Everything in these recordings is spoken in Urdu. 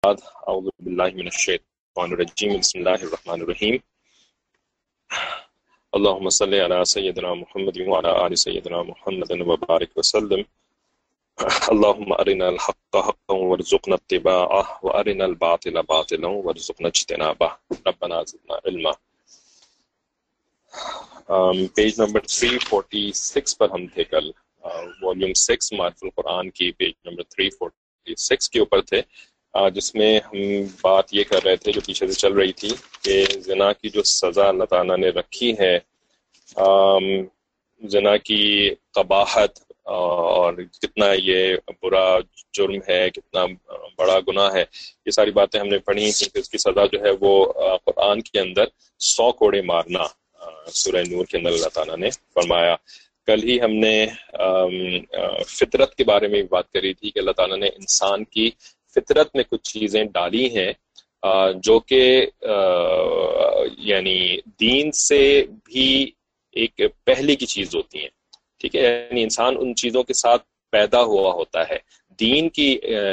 اعوذ باللہ من الشیطان الرجیم بسم اللہ الرحمن الرحیم اللہم صلی علی سیدنا محمد وعلی آل سیدنا محمد وبارک وسلم اللہم ارنا الحق حقا وارزقنا اتباعہ وارنا الباطل باطلا وارزقنا اجتنابہ ربنا زدنا علما۔ پیج نمبر 346 پر ہم تھے کل، والیوم 6 معرف القرآن کی پیج نمبر 346 کے اوپر تھے، جس میں ہم بات یہ کر رہے تھے جو پیچھے سے چل رہی تھی کہ زنا کی جو سزا اللہ تعالیٰ نے رکھی ہے، زنا کی قباحت اور کتنا یہ برا جرم ہے، کتنا بڑا گناہ ہے، یہ ساری باتیں ہم نے پڑھی تھیں کہ اس کی سزا جو ہے وہ قرآن کے اندر 100 کوڑے مارنا سورہ نور کے اندر اللہ تعالیٰ نے فرمایا۔ کل ہی ہم نے فطرت کے بارے میں بات کری تھی کہ اللہ تعالیٰ نے انسان کی فطرت میں کچھ چیزیں ڈالی ہیں جو کہ یعنی دین سے بھی ایک پہلے کی چیز ہوتی ہیں، ٹھیک ہے، یعنی انسان ان چیزوں کے ساتھ پیدا ہوا ہوتا ہے۔ دین کی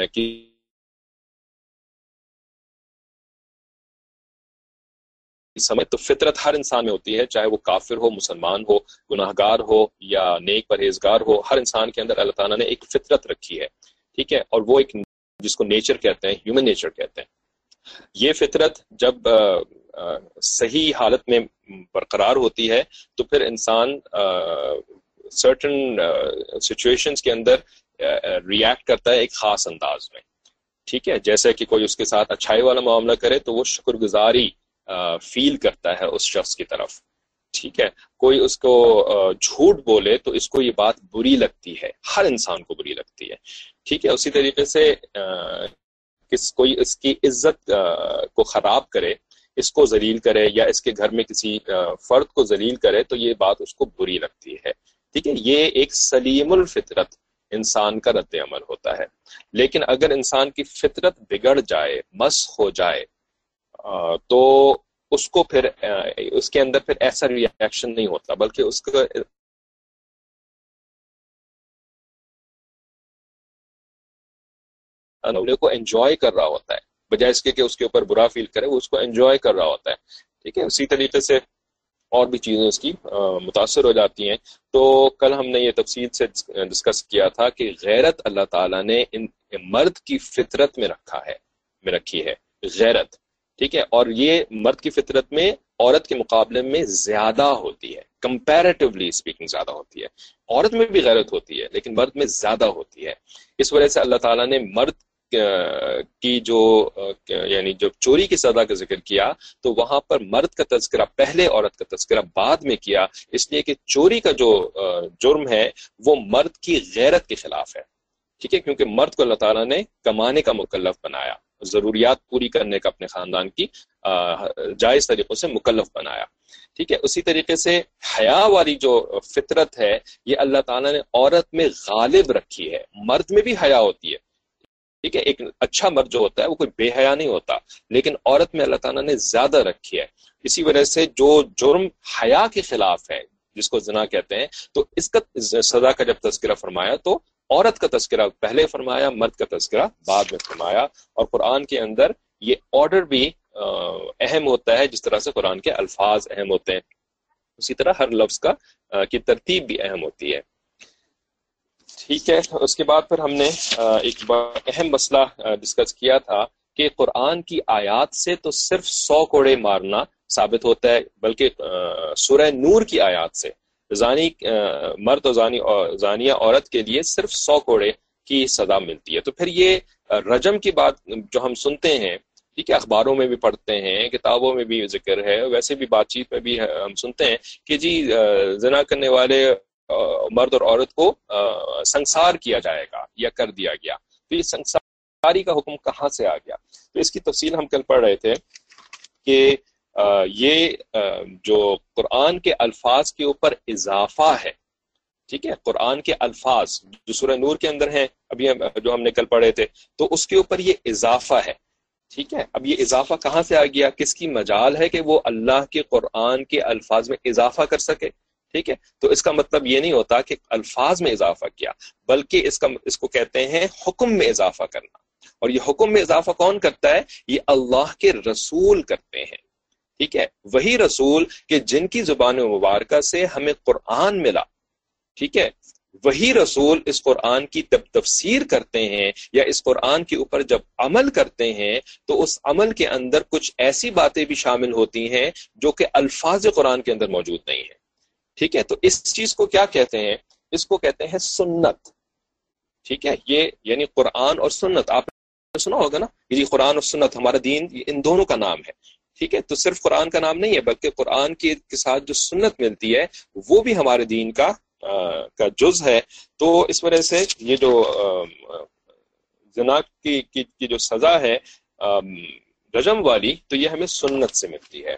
سمجھ تو فطرت ہر انسان میں ہوتی ہے، چاہے وہ کافر ہو، مسلمان ہو، گناہگار ہو یا نیک پرہیزگار ہو، ہر انسان کے اندر اللہ تعالیٰ نے ایک فطرت رکھی ہے، ٹھیک ہے، اور وہ ایک جس کو نیچر کہتے ہیں، ہیومن نیچر کہتے ہیں۔ یہ فطرت جب صحیح حالت میں برقرار ہوتی ہے تو پھر انسان سرٹن سچویشنز کے اندر ریئیکٹ کرتا ہے ایک خاص انداز میں، ٹھیک ہے، جیسے کہ کوئی اس کے ساتھ اچھائی والا معاملہ کرے تو وہ شکر گزاری فیل کرتا ہے اس شخص کی طرف، ٹھیک ہے، کوئی اس کو جھوٹ بولے تو اس کو یہ بات بری لگتی ہے، ہر انسان کو بری لگتی ہے، ٹھیک ہے۔ اسی طریقے سے کوئی اس کی عزت کو خراب کرے، اس کو ذلیل کرے یا اس کے گھر میں کسی فرد کو ذلیل کرے تو یہ بات اس کو بری لگتی ہے، ٹھیک ہے، یہ ایک سلیم الفطرت انسان کا رد عمل ہوتا ہے۔ لیکن اگر انسان کی فطرت بگڑ جائے، مسخ ہو جائے، تو اس کو پھر اس کے اندر پھر ایسا ریئیکشن نہیں ہوتا، بلکہ اس کو انجوائے کر رہا ہوتا ہے، بجائے اس کے کہ اس کے اوپر برا فیل کرے، وہ اس کو انجوائے کر رہا ہوتا ہے، ٹھیک ہے۔ اسی طریقے سے اور بھی چیزیں اس کی متاثر ہو جاتی ہیں۔ تو کل ہم نے یہ تفصیل سے ڈسکس کیا تھا کہ غیرت اللہ تعالیٰ نے ان مرد کی فطرت میں رکھی ہے غیرت، ٹھیک ہے، اور یہ مرد کی فطرت میں عورت کے مقابلے میں زیادہ ہوتی ہے، کمپیریٹیولی اسپیکنگ زیادہ ہوتی ہے۔ عورت میں بھی غیرت ہوتی ہے لیکن مرد میں زیادہ ہوتی ہے۔ اس وجہ سے اللہ تعالیٰ نے مرد کی یعنی جو چوری کی سزا کا ذکر کیا تو وہاں پر مرد کا تذکرہ پہلے، عورت کا تذکرہ بعد میں کیا، اس لیے کہ چوری کا جو جرم ہے وہ مرد کی غیرت کے خلاف ہے، ٹھیک ہے، کیونکہ مرد کو اللہ تعالیٰ نے کمانے کا مکلف بنایا، ضروریات پوری کرنے کا اپنے خاندان کی جائز طریقوں سے مکلف بنایا، ٹھیک ہے۔ اسی طریقے سے حیا والی جو فطرت ہے یہ اللہ تعالیٰ نے عورت میں غالب رکھی ہے، مرد میں بھی حیا ہوتی ہے، ٹھیک ہے، ایک اچھا مرد جو ہوتا ہے وہ کوئی بے حیا نہیں ہوتا، لیکن عورت میں اللہ تعالیٰ نے زیادہ رکھی ہے۔ اسی وجہ سے جو جرم حیا کے خلاف ہے جس کو زنا کہتے ہیں، تو اس کا سزا کا جب تذکرہ فرمایا تو عورت کا تذکرہ پہلے فرمایا، مرد کا تذکرہ بعد میں فرمایا، اور قرآن کے اندر یہ آرڈر بھی اہم ہوتا ہے، جس طرح سے قرآن کے الفاظ اہم ہوتے ہیں اسی طرح ہر لفظ کی ترتیب بھی اہم ہوتی ہے، ٹھیک ہے۔ اس کے بعد پھر ہم نے ایک اہم مسئلہ ڈسکس کیا تھا کہ قرآن کی آیات سے تو صرف 100 کوڑے مارنا ثابت ہوتا ہے، بلکہ سورہ نور کی آیات سے زانی مرد اور زانیہ عورت کے لیے صرف 100 کوڑے کی سزا ملتی ہے۔ تو پھر یہ رجم کی بات جو ہم سنتے ہیں، ٹھیک ہے، اخباروں میں بھی پڑھتے ہیں، کتابوں میں بھی ذکر ہے، ویسے بھی بات چیت میں بھی ہم سنتے ہیں کہ جی زنا کرنے والے مرد اور عورت کو سنسار کیا جائے گا یا کر دیا گیا۔ تو یہ سنساری کا حکم کہاں سے آ گیا؟ تو اس کی تفصیل ہم کل پڑھ رہے تھے کہ یہ جو قرآن کے الفاظ کے اوپر اضافہ ہے، ٹھیک ہے، قرآن کے الفاظ جو سورہ نور کے اندر ہیں، ابھی جو ہم نے کل پڑھے تھے، تو اس کے اوپر یہ اضافہ ہے، ٹھیک ہے۔ اب یہ اضافہ کہاں سے آ گیا؟ کس کی مجال ہے کہ وہ اللہ کے قرآن کے الفاظ میں اضافہ کر سکے، ٹھیک ہے۔ تو اس کا مطلب یہ نہیں ہوتا کہ الفاظ میں اضافہ کیا، بلکہ اس کو کہتے ہیں حکم میں اضافہ کرنا، اور یہ حکم میں اضافہ کون کرتا ہے؟ یہ اللہ کے رسول کرتے ہیں، ٹھیک ہے، وہی رسول کہ جن کی زبان مبارکہ سے ہمیں قرآن ملا، ٹھیک ہے، وہی رسول اس قرآن کی جب تفسیر کرتے ہیں یا اس قرآن کے اوپر جب عمل کرتے ہیں تو اس عمل کے اندر کچھ ایسی باتیں بھی شامل ہوتی ہیں جو کہ الفاظ قرآن کے اندر موجود نہیں ہیں، ٹھیک ہے۔ تو اس چیز کو کیا کہتے ہیں؟ اس کو کہتے ہیں سنت، ٹھیک ہے۔ یہ یعنی قرآن اور سنت، آپ نے سنا ہوگا نا، یہ قرآن اور سنت ہمارا دین ان دونوں کا نام ہے، ٹھیک ہے۔ تو صرف قرآن کا نام نہیں ہے بلکہ قرآن کے ساتھ جو سنت ملتی ہے وہ بھی ہمارے دین کا جز ہے۔ تو اس وجہ سے یہ جو زنا کی جو سزا ہے رجم والی، تو یہ ہمیں سنت سے ملتی ہے،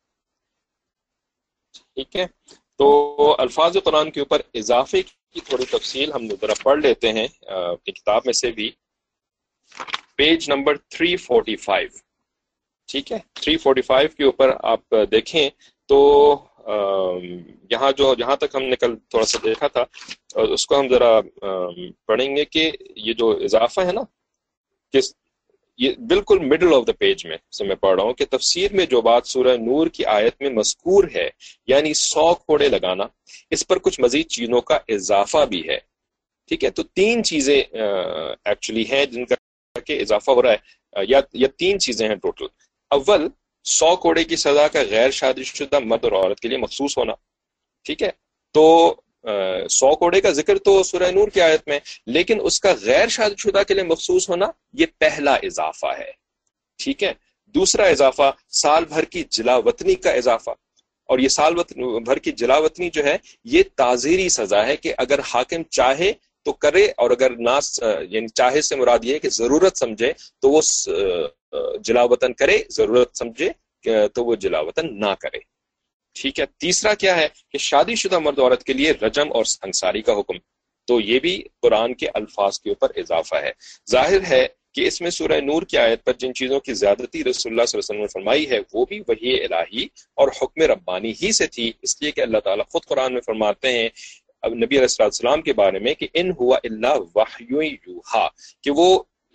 ٹھیک ہے۔ تو الفاظ قرآن کے اوپر اضافے کی تھوڑی تفصیل ہم ذرا پڑھ لیتے ہیں اپنی کتاب میں سے بھی، پیج نمبر 345، ٹھیک ہے۔ 345 کے اوپر آپ دیکھیں تو یہاں جہاں تک ہم نے کل تھوڑا سا دیکھا تھا اس کو ہم ذرا پڑھیں گے کہ یہ جو اضافہ ہے نا، کہ یہ بالکل مڈل آف دا پیج میں سے میں پڑھ رہا ہوں کہ تفسیر میں جو بات سورہ نور کی آیت میں مذکور ہے، یعنی 100 کوڑے لگانا، اس پر کچھ مزید چیزوں کا اضافہ بھی ہے، ٹھیک ہے۔ تو 3 چیزیں ایکچولی ہیں جن کا کہ اضافہ ہو رہا ہے، یا 3 چیزیں ہیں ٹوٹل۔ اول، 100 کوڑے کی سزا کا غیر شادی شدہ مرد اور عورت کے لیے مخصوص ہونا، ٹھیک ہے۔ تو 100 کوڑے کا ذکر تو سورہ نور کی آیت میں، لیکن اس کا غیر شادی شدہ کے لیے مخصوص ہونا یہ پہلا اضافہ ہے، ٹھیک ہے۔ دوسرا اضافہ سال بھر کی جلا وطنی کا اضافہ، اور یہ سال بھر کی جلا وطنی جو ہے یہ تعزیری سزا ہے کہ اگر حاکم چاہے تو کرے، اور اگر نہ یعنی چاہے سے مراد یہ ہے کہ ضرورت سمجھے تو وہ جلا وطن کرے، ضرورت سمجھے تو وہ جلا وطن نہ کرے، ٹھیک ہے۔ تیسرا کیا ہے کہ شادی شدہ مرد عورت کے لیے رجم اور سنگساری کا حکم، تو یہ بھی قرآن کے الفاظ کے اوپر اضافہ ہے۔ ظاہر ہے کہ اس میں سورہ نور کی آیت پر جن چیزوں کی زیادتی رسول اللہ صلی اللہ علیہ وسلم نے فرمائی ہے وہ بھی وحی الہی اور حکم ربانی ہی سے تھی، اس لیے کہ اللہ تعالیٰ خود قرآن میں فرماتے ہیں اب نبی علیہ السلام کے بارے میں کہ ان ہوا الا وحی یوحا، کہ وہ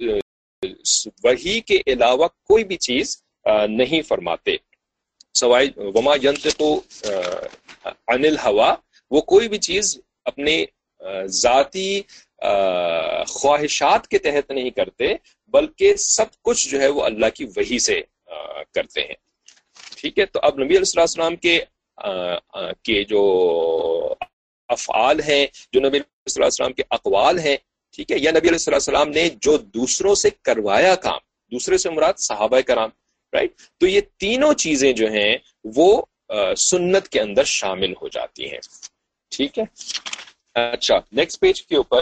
وحی کے علاوہ کوئی بھی چیز نہیں فرماتے، سوائے وما ینطق عن الہوا، وہ کوئی بھی چیز اپنے ذاتی خواہشات کے تحت نہیں کرتے، بلکہ سب کچھ جو ہے وہ اللہ کی وحی سے کرتے ہیں، ٹھیک ہے۔ تو اب نبی علیہ السلام کے جو افعال ہیں، جو نبی علیہ السلام کے اقوال ہیں، ٹھیک ہے، یا نبی علیہ السلام نے جو دوسروں سے کروایا کام، دوسرے سے مراد صحابہ کرام، رائٹ، تو یہ تینوں چیزیں جو ہیں وہ سنت کے اندر شامل ہو جاتی ہیں، ٹھیک ہے۔ اچھا، نیکسٹ پیج کے اوپر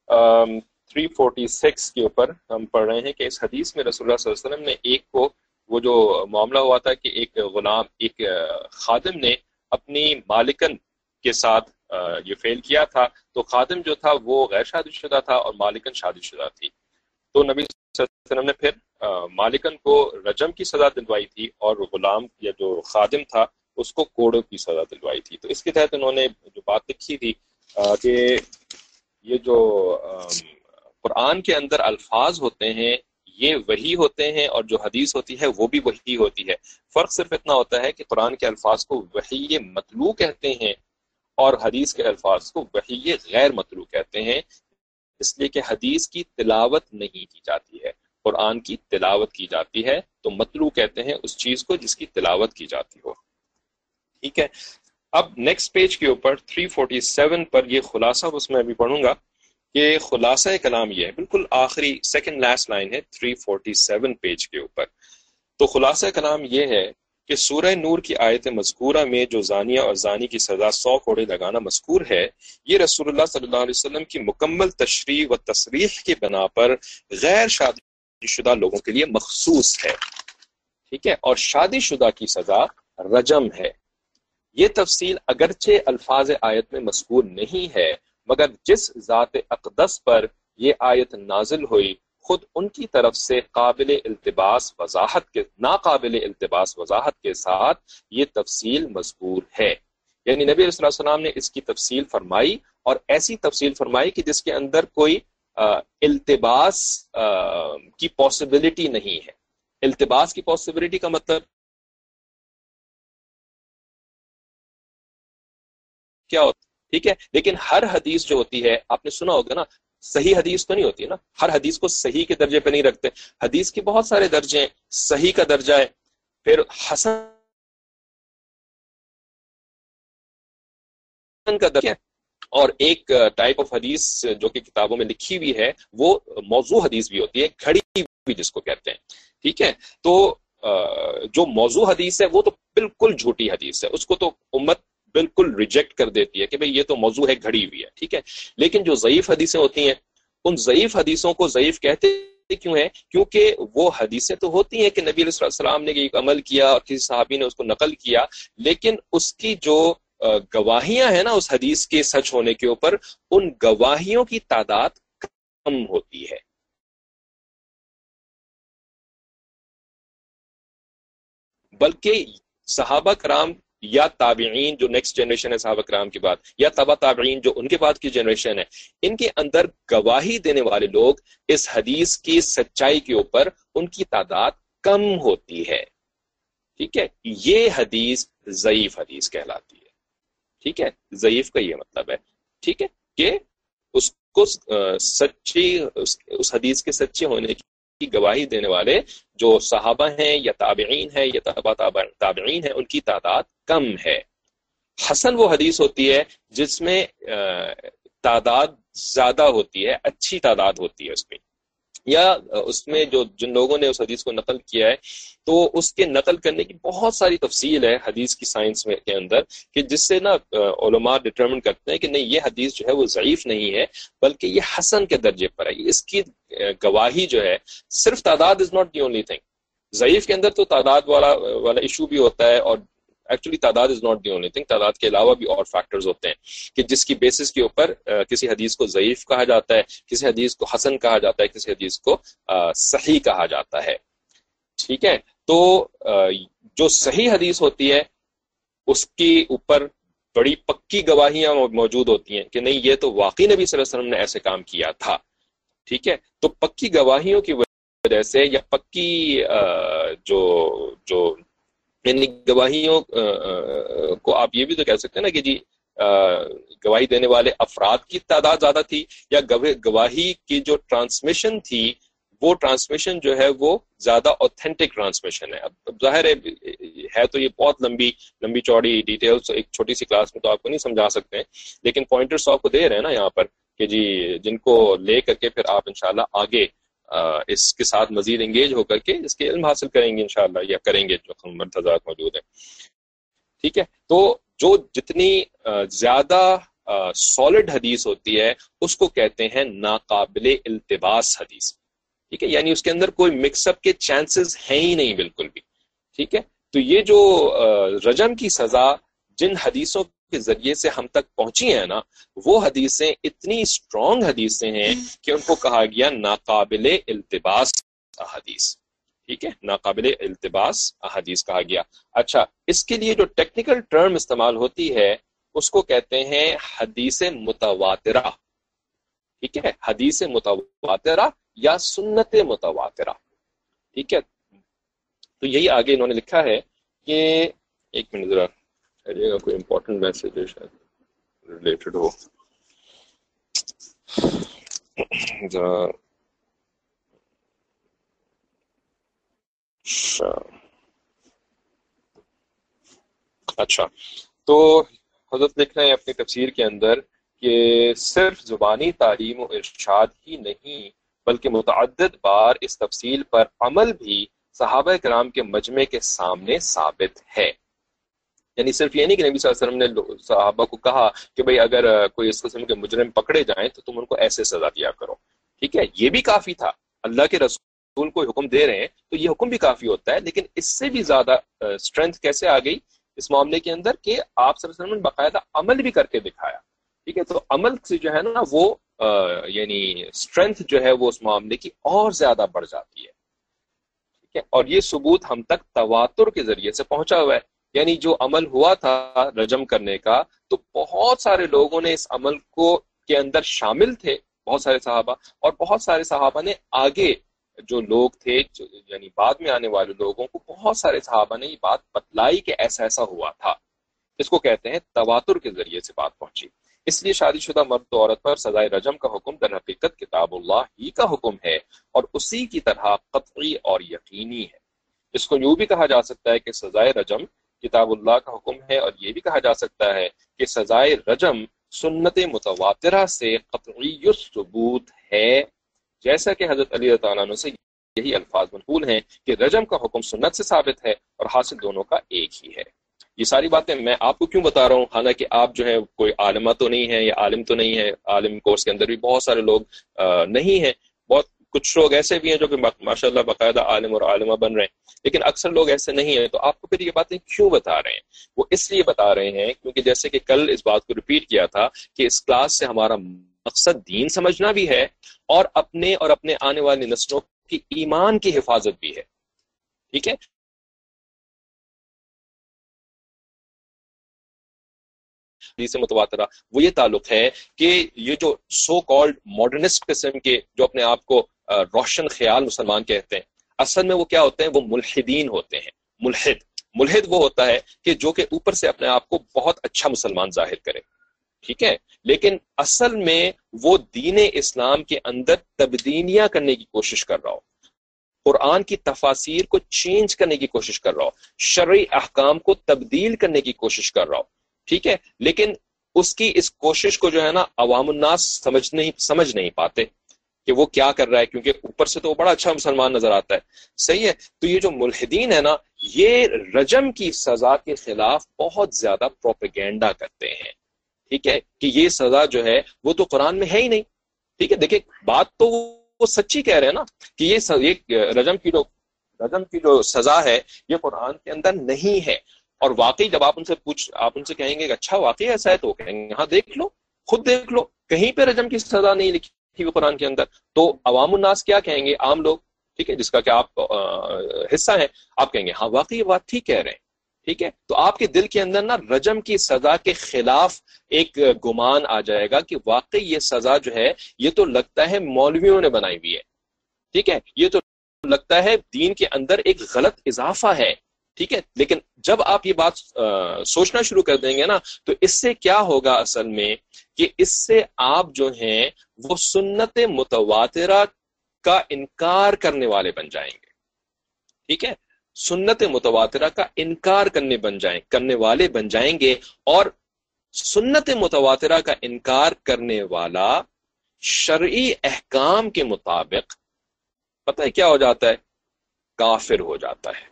346 کے اوپر ہم پڑھ رہے ہیں کہ اس حدیث میں رسول اللہ صلی اللہ علیہ وسلم نے ایک کو، وہ جو معاملہ ہوا تھا کہ ایک غلام، ایک خادم نے اپنی مالکن کے ساتھ یہ فعل کیا تھا، تو خادم جو تھا وہ غیر شادی شدہ تھا اور مالکن شادی شدہ تھی، تو نبی صلی اللہ علیہ وسلم نے پھر مالکن کو رجم کی سزا دلوائی تھی اور غلام یا جو خادم تھا اس کو کوڑوں کی سزا دلوائی تھی۔ تو اس کے تحت انہوں نے جو بات لکھی تھی کہ یہ جو قرآن کے اندر الفاظ ہوتے ہیں یہ وحی ہوتے ہیں، اور جو حدیث ہوتی ہے وہ بھی وحی ہوتی ہے، فرق صرف اتنا ہوتا ہے کہ قرآن کے الفاظ کو وحی مطلوع کہتے ہیں اور حدیث کے الفاظ کو وحی غیر مطلوع کہتے ہیں، اس لیے کہ حدیث کی تلاوت نہیں کی جاتی ہے، قرآن کی تلاوت کی جاتی ہے، تو مطلوع کہتے ہیں اس چیز کو جس کی تلاوت کی جاتی ہو، ٹھیک ہے۔ اب نیکسٹ پیج کے اوپر 347 پر یہ خلاصہ اس میں ابھی پڑھوں گا کہ خلاصہ کلام یہ ہے، بالکل آخری سیکنڈ لاسٹ لائن ہے 347 پیج کے اوپر۔ تو خلاصہ کلام یہ ہے کہ سورہ نور کی آیت مذکورہ میں جو زانیہ اور زانی کی سزا 100 کوڑے لگانا مذکور ہے، یہ رسول اللہ صلی اللہ علیہ وسلم کی مکمل تشریح و تصریح کی بنا پر غیر شادی شدہ لوگوں کے لیے مخصوص ہے، ٹھیک ہے، اور شادی شدہ کی سزا رجم ہے۔ یہ تفصیل اگرچہ الفاظ آیت میں مذکور نہیں ہے، مگر جس ذات اقدس پر یہ آیت نازل ہوئی خود ان کی طرف سے ناقابل التباس وضاحت کے ساتھ یہ تفصیل مذکور ہے، یعنی نبی علیہ السلام نے اس کی تفصیل فرمائی، اور ایسی تفصیل فرمائی کہ جس کے اندر کوئی التباس کی پاسبلٹی نہیں ہے. التباس کی پاسبلٹی کا مطلب کیا ہوتا ہے؟ ٹھیک ہے، لیکن ہر حدیث جو ہوتی ہے آپ نے سنا ہوگا نا، صحیح حدیث تو نہیں ہوتی ہے نا، ہر حدیث کو صحیح کے درجے پہ نہیں رکھتے. حدیث کے بہت سارے درجے ہیں. صحیح کا درجہ ہے، پھر حسن کا درجہ ہے، اور ایک ٹائپ آف حدیث جو کہ کتابوں میں لکھی ہوئی ہے وہ موضوع حدیث بھی ہوتی ہے، کھڑی ہوئی جس کو کہتے ہیں. ٹھیک ہے، تو جو موضوع حدیث ہے وہ تو بالکل جھوٹی حدیث ہے، اس کو تو امت بالکل ریجیکٹ کر دیتی ہے کہ بھئی یہ تو موضوع ہے، گھڑی ہوئی ہے. ٹھیک ہے، لیکن جو ضعیف حدیثیں ہوتی ہیں ان ضعیف حدیثوں کو ضعیف کہتے کیوں ہیں؟ کیونکہ وہ حدیثیں تو ہوتی ہیں کہ نبی علیہ السلام نے ایک عمل کیا اور کسی صحابی نے اس کو نقل کیا، لیکن اس کی جو گواہیاں ہیں نا اس حدیث کے سچ ہونے کے اوپر، ان گواہیوں کی تعداد کم ہوتی ہے. بلکہ صحابہ کرام یا تابعین جو نیکسٹ جنریشن ہے صحابہ کرام کے بعد، یا تبع تابعین جو ان کے بعد کی جنریشن ہے، ان کے اندر گواہی دینے والے لوگ اس حدیث کی سچائی کے اوپر ان کی تعداد کم ہوتی ہے. ٹھیک ہے، یہ حدیث ضعیف حدیث کہلاتی ہے. ٹھیک ہے، ضعیف کا یہ مطلب ہے. ٹھیک ہے، کہ اس کو سچی اس حدیث کے سچے ہونے کی گواہی دینے والے جو صحابہ ہیں یا تابعین ہیں یا تبع تابعین ہیں ان کی تعداد کم ہے. حسن وہ حدیث ہوتی ہے جس میں تعداد زیادہ ہوتی ہے، اچھی تعداد ہوتی ہے اس میں، یا اس میں جو جن لوگوں نے اس حدیث کو نقل کیا ہے تو اس کے نقل کرنے کی بہت ساری تفصیل ہے حدیث کی سائنس میں کے اندر، کہ جس سے نا علماء ڈٹرمن کرتے ہیں کہ نہیں یہ حدیث جو ہے وہ ضعیف نہیں ہے بلکہ یہ حسن کے درجے پر ہے. اس کی گواہی جو ہے، صرف تعداد is not the only thing. ضعیف کے اندر تو تعداد والا ایشو بھی ہوتا ہے، اور ایکچولی تعداد is not the only thing. تعداد کے علاوہ بھی اور فیکٹرز ہوتے ہیں کہ جس کی بیسس کے اوپر کسی حدیث کو ضعیف کہا جاتا ہے، کسی حدیث کو حسن کہا جاتا ہے، کسی حدیث کو صحیح کہا جاتا ہے. ٹھیک ہے، تو جو صحیح حدیث ہوتی ہے اس کے اوپر بڑی پکی گواہیاں موجود ہوتی ہیں کہ نہیں یہ تو واقعی نبی صلی اللہ علیہ وسلم نے ایسے کام کیا تھا. ٹھیک ہے، تو پکی گواہیوں کی وجہ سے، یا پکی جو یعنی گواہیوں کو آپ یہ بھی تو کہہ سکتے ہیں نا کہ جی گواہی دینے والے افراد کی تعداد زیادہ تھی، یا گواہی کی جو ٹرانسمیشن تھی وہ ٹرانسمیشن جو ہے وہ زیادہ اوتھینٹک ٹرانسمیشن ہے. اب ظاہر ہے تو یہ بہت لمبی چوڑی ڈیٹیلز ایک چھوٹی سی کلاس میں تو آپ کو نہیں سمجھا سکتے ہیں، لیکن پوائنٹرز آپ کو دے رہے ہیں نا یہاں پر کہ جی جن کو لے کر کے پھر آپ انشاءاللہ آگے اس کے ساتھ مزید انگیج ہو کر کے اس کے علم حاصل کریں گے انشاءاللہ، یا کریں گے جو ہم مرتضات موجود ہیں. ٹھیک ہے، تو جو جتنی زیادہ سالڈ حدیث ہوتی ہے اس کو کہتے ہیں ناقابل التباس حدیث. ٹھیک ہے، یعنی اس کے اندر کوئی مکس اپ کے چانسز ہیں ہی نہیں بالکل بھی. ٹھیک ہے، تو یہ جو رجم کی سزا جن حدیثوں کے ذریعے سے ہم تک پہنچی ہیں نا، وہ حدیثیں اتنی اسٹرانگ حدیثیں ہیں کہ ان کو کہا گیا ناقابل التباس احادیث. ٹھیک ہے، ناقابل التباس احادیث کہا گیا. اچھا، اس کے لیے جو ٹیکنیکل ٹرم استعمال ہوتی ہے اس کو کہتے ہیں حدیث متواترہ. ٹھیک ہے، حدیث متواترہ یا سنت متواترہ. ٹھیک ہے، تو یہی آگے انہوں نے لکھا ہے کہ ایک منٹ ذرا کوئی امپورٹنٹ میسج ہے شاید ریلیٹڈ ہو ذرا. اچھا، تو حضرت لکھ رہے ہیں اپنی تفسیر کے اندر کہ صرف زبانی تعلیم و ارشاد ہی نہیں بلکہ متعدد بار اس تفصیل پر عمل بھی صحابہ کرام کے مجمع کے سامنے ثابت ہے. یعنی صرف یہ نہیں کہ نبی صلی اللہ علیہ وسلم نے صحابہ کو کہا کہ بھئی اگر کوئی اس قسم کے مجرم پکڑے جائیں تو تم ان کو ایسے سزا دیا کرو. ٹھیک ہے، یہ بھی کافی تھا. اللہ کے رسول کو حکم دے رہے ہیں تو یہ حکم بھی کافی ہوتا ہے، لیکن اس سے بھی زیادہ اسٹرینتھ کیسے آ گئی اس معاملے کے اندر کہ آپ صلی اللہ علیہ وسلم نے باقاعدہ عمل بھی کر کے دکھایا. ٹھیک ہے، تو عمل سے جو ہے نا وہ یعنی اسٹرینتھ جو ہے وہ اس معاملے کی اور زیادہ بڑھ جاتی ہے. ٹھیک ہے، اور یہ ثبوت ہم تک تواتر کے ذریعے سے پہنچا ہوا ہے. یعنی جو عمل ہوا تھا رجم کرنے کا تو بہت سارے لوگوں نے اس عمل کو کے اندر شامل تھے، بہت سارے صحابہ، اور بہت سارے صحابہ نے آگے جو لوگ تھے یعنی بعد میں آنے والے لوگوں کو بہت سارے صحابہ نے یہ بات بتلائی کہ ایسا ایسا ہوا تھا. اس کو کہتے ہیں تواتر کے ذریعے سے بات پہنچی. اس لیے شادی شدہ مرد و عورت پر سزائے رجم کا حکم در حقیقت کتاب اللہ ہی کا حکم ہے، اور اسی کی طرح قطعی اور یقینی ہے. اس کو یوں بھی کہا جا سکتا ہے کہ سزائے رجم کتاب اللہ کا حکم ہے، اور یہ بھی کہا جا سکتا ہے کہ سزائے رجم سنت متواترہ سے قطعی الثبوت ہے، جیسا کہ حضرت علی رضی اللہ عنہ سے یہی الفاظ منقول ہیں کہ رجم کا حکم سنت سے ثابت ہے اور حاصل دونوں کا ایک ہی ہے. یہ ساری باتیں میں آپ کو کیوں بتا رہا ہوں؟ حالانکہ آپ جو ہے کوئی عالمہ تو نہیں ہے یا عالم تو نہیں ہے، عالم کورس کے اندر بھی بہت سارے لوگ نہیں ہیں، بہت کچھ لوگ ایسے بھی ہیں جو کہ ماشاءاللہ باقاعدہ عالم اور عالمہ بن رہے ہیں، لیکن اکثر لوگ ایسے نہیں ہیں. تو آپ کو پھر یہ باتیں کیوں بتا رہے ہیں؟ وہ اس لیے بتا رہے ہیں کیونکہ جیسے کہ کل اس بات کو ریپیٹ کیا تھا کہ اس کلاس سے ہمارا مقصد دین سمجھنا بھی ہے اور اپنے آنے والی نسلوں کی ایمان کی حفاظت بھی ہے. ٹھیک ہے؟ حدیث متواترہ وہ یہ تعلق ہے کہ یہ جو سو کالڈ ماڈرنسٹ قسم کے جو اپنے آپ کو روشن خیال مسلمان کہتے ہیں، اصل میں وہ کیا ہوتے ہیں؟ وہ ملحدین ہوتے ہیں. ملحد وہ ہوتا ہے کہ جو کہ اوپر سے اپنے آپ کو بہت اچھا مسلمان ظاہر کرے، ٹھیک ہے، لیکن اصل میں وہ دین اسلام کے اندر تبدیلیاں کرنے کی کوشش کر رہا ہو، قرآن کی تفاسیر کو چینج کرنے کی کوشش کر رہا ہو، شرعی احکام کو تبدیل کرنے کی کوشش کر رہا ہو، ٹھیک ہے، لیکن اس کی اس کوشش کو جو ہے نا عوام الناس سمجھ نہیں پاتے کہ وہ کیا کر رہا ہے، کیونکہ اوپر سے تو وہ بڑا اچھا مسلمان نظر آتا ہے. صحیح ہے؟ تو یہ جو ملحدین ہے نا، یہ رجم کی سزا کے خلاف بہت زیادہ پروپیگینڈا کرتے ہیں، ٹھیک ہے، کہ یہ سزا جو ہے وہ تو قرآن میں ہے ہی نہیں. ٹھیک ہے، دیکھیں بات تو وہ سچی کہہ رہے ہیں نا کہ یہ رجم کی جو سزا ہے یہ قرآن کے اندر نہیں ہے. اور واقعی جب آپ ان سے کہیں گے کہ اچھا واقعی ایسا ہے، تو کہیں گے ہاں دیکھ لو، خود دیکھ لو، کہیں پہ رجم کی سزا نہیں لکھی ہوئی قرآن کے اندر. تو عوام الناس کیا کہیں گے؟ عام لوگ، ٹھیک ہے، جس کا کہ آپ حصہ ہیں، آپ کہیں گے ہاں واقعی یہ بات ٹھیک کہہ رہے ہیں. ٹھیک ہے، تو آپ کے دل کے اندر نا رجم کی سزا کے خلاف ایک گمان آ جائے گا کہ واقعی یہ سزا جو ہے یہ تو لگتا ہے مولویوں نے بنائی ہوئی ہے، ٹھیک ہے، یہ تو لگتا ہے دین کے اندر ایک غلط اضافہ ہے. ٹھیک ہے، لیکن جب آپ یہ بات سوچنا شروع کر دیں گے نا، تو اس سے کیا ہوگا اصل میں کہ اس سے آپ جو ہیں وہ سنت متواترہ کا انکار کرنے والے بن جائیں گے. ٹھیک ہے، سنت متواترہ کا انکار کرنے والے بن جائیں گے. اور سنت متواترہ کا انکار کرنے والا شرعی احکام کے مطابق پتہ ہے کیا ہو جاتا ہے؟ کافر ہو جاتا ہے.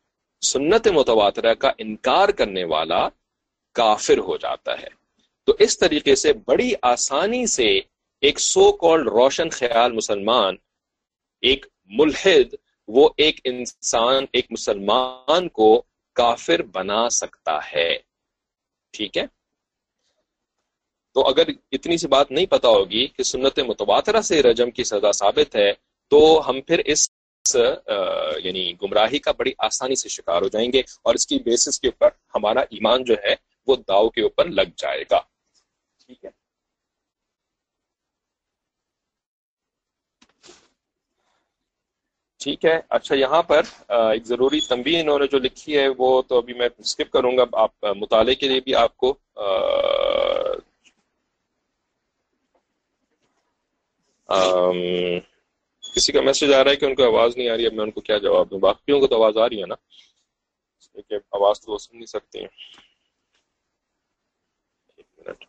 سنت متواترہ کا انکار کرنے والا کافر ہو جاتا ہے. تو اس طریقے سے بڑی آسانی سے ایک سو کالڈ روشن خیال مسلمان، ایک ملحد، وہ ایک انسان، ایک مسلمان کو کافر بنا سکتا ہے. ٹھیک ہے، تو اگر اتنی سی بات نہیں پتا ہوگی کہ سنت متواترہ سے رجم کی سزا ثابت ہے، تو ہم پھر اس یعنی گمراہی کا بڑی آسانی سے شکار ہو جائیں گے، اور اس کی بیسس کے اوپر ہمارا ایمان جو ہے وہ داؤ کے اوپر لگ جائے گا. ٹھیک ہے، ٹھیک ہے. اچھا، یہاں پر ایک ضروری تنبیہ انہوں نے جو لکھی ہے وہ تو ابھی میں اسکپ کروں گا. آپ مطالعے کے لیے بھی آپ کو کسی کا میسج آ رہا ہے کہ ان کو آواز نہیں آ رہی ہے. اب میں ان کو کیا جواب دوں؟ باقیوں کو تو آواز آ رہی ہے نا، کہ آواز تو وہ سن نہیں سکتے ہیں. ایک منٹ.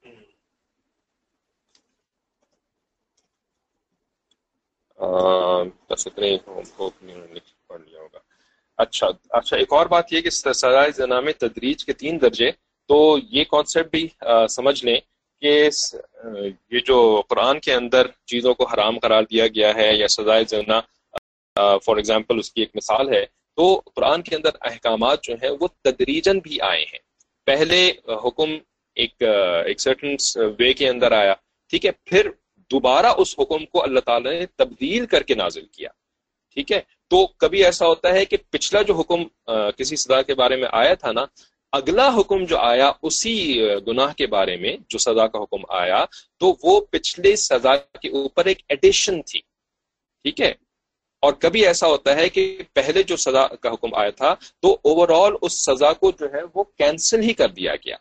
بس اتنے پڑھ لیا ہوگا. اچھا، ایک اور بات یہ کہ سزائے زنا میں تدریج کے 3 درجے، تو یہ کانسیپٹ بھی سمجھ لیں کہ یہ جو قرآن کے اندر چیزوں کو حرام قرار دیا گیا ہے یا سزائے زنا فار ایگزامپل اس کی ایک مثال ہے، تو قرآن کے اندر احکامات جو ہیں وہ تدریجن بھی آئے ہیں. پہلے حکم ایک سرٹن وے کے اندر آیا، ٹھیک ہے، پھر دوبارہ اس حکم کو اللہ تعالیٰ نے تبدیل کر کے نازل کیا. ٹھیک ہے، تو کبھی ایسا ہوتا ہے کہ پچھلا جو حکم کسی سزا کے بارے میں آیا تھا نا، اگلا حکم جو آیا اسی گناہ کے بارے میں، جو سزا کا حکم آیا، تو وہ پچھلے سزا کے اوپر ایک ایڈیشن تھی. ٹھیک ہے. اور کبھی ایسا ہوتا ہے کہ پہلے جو سزا کا حکم آیا تھا تو اوور آل اس سزا کو جو ہے وہ کینسل ہی کر دیا گیا،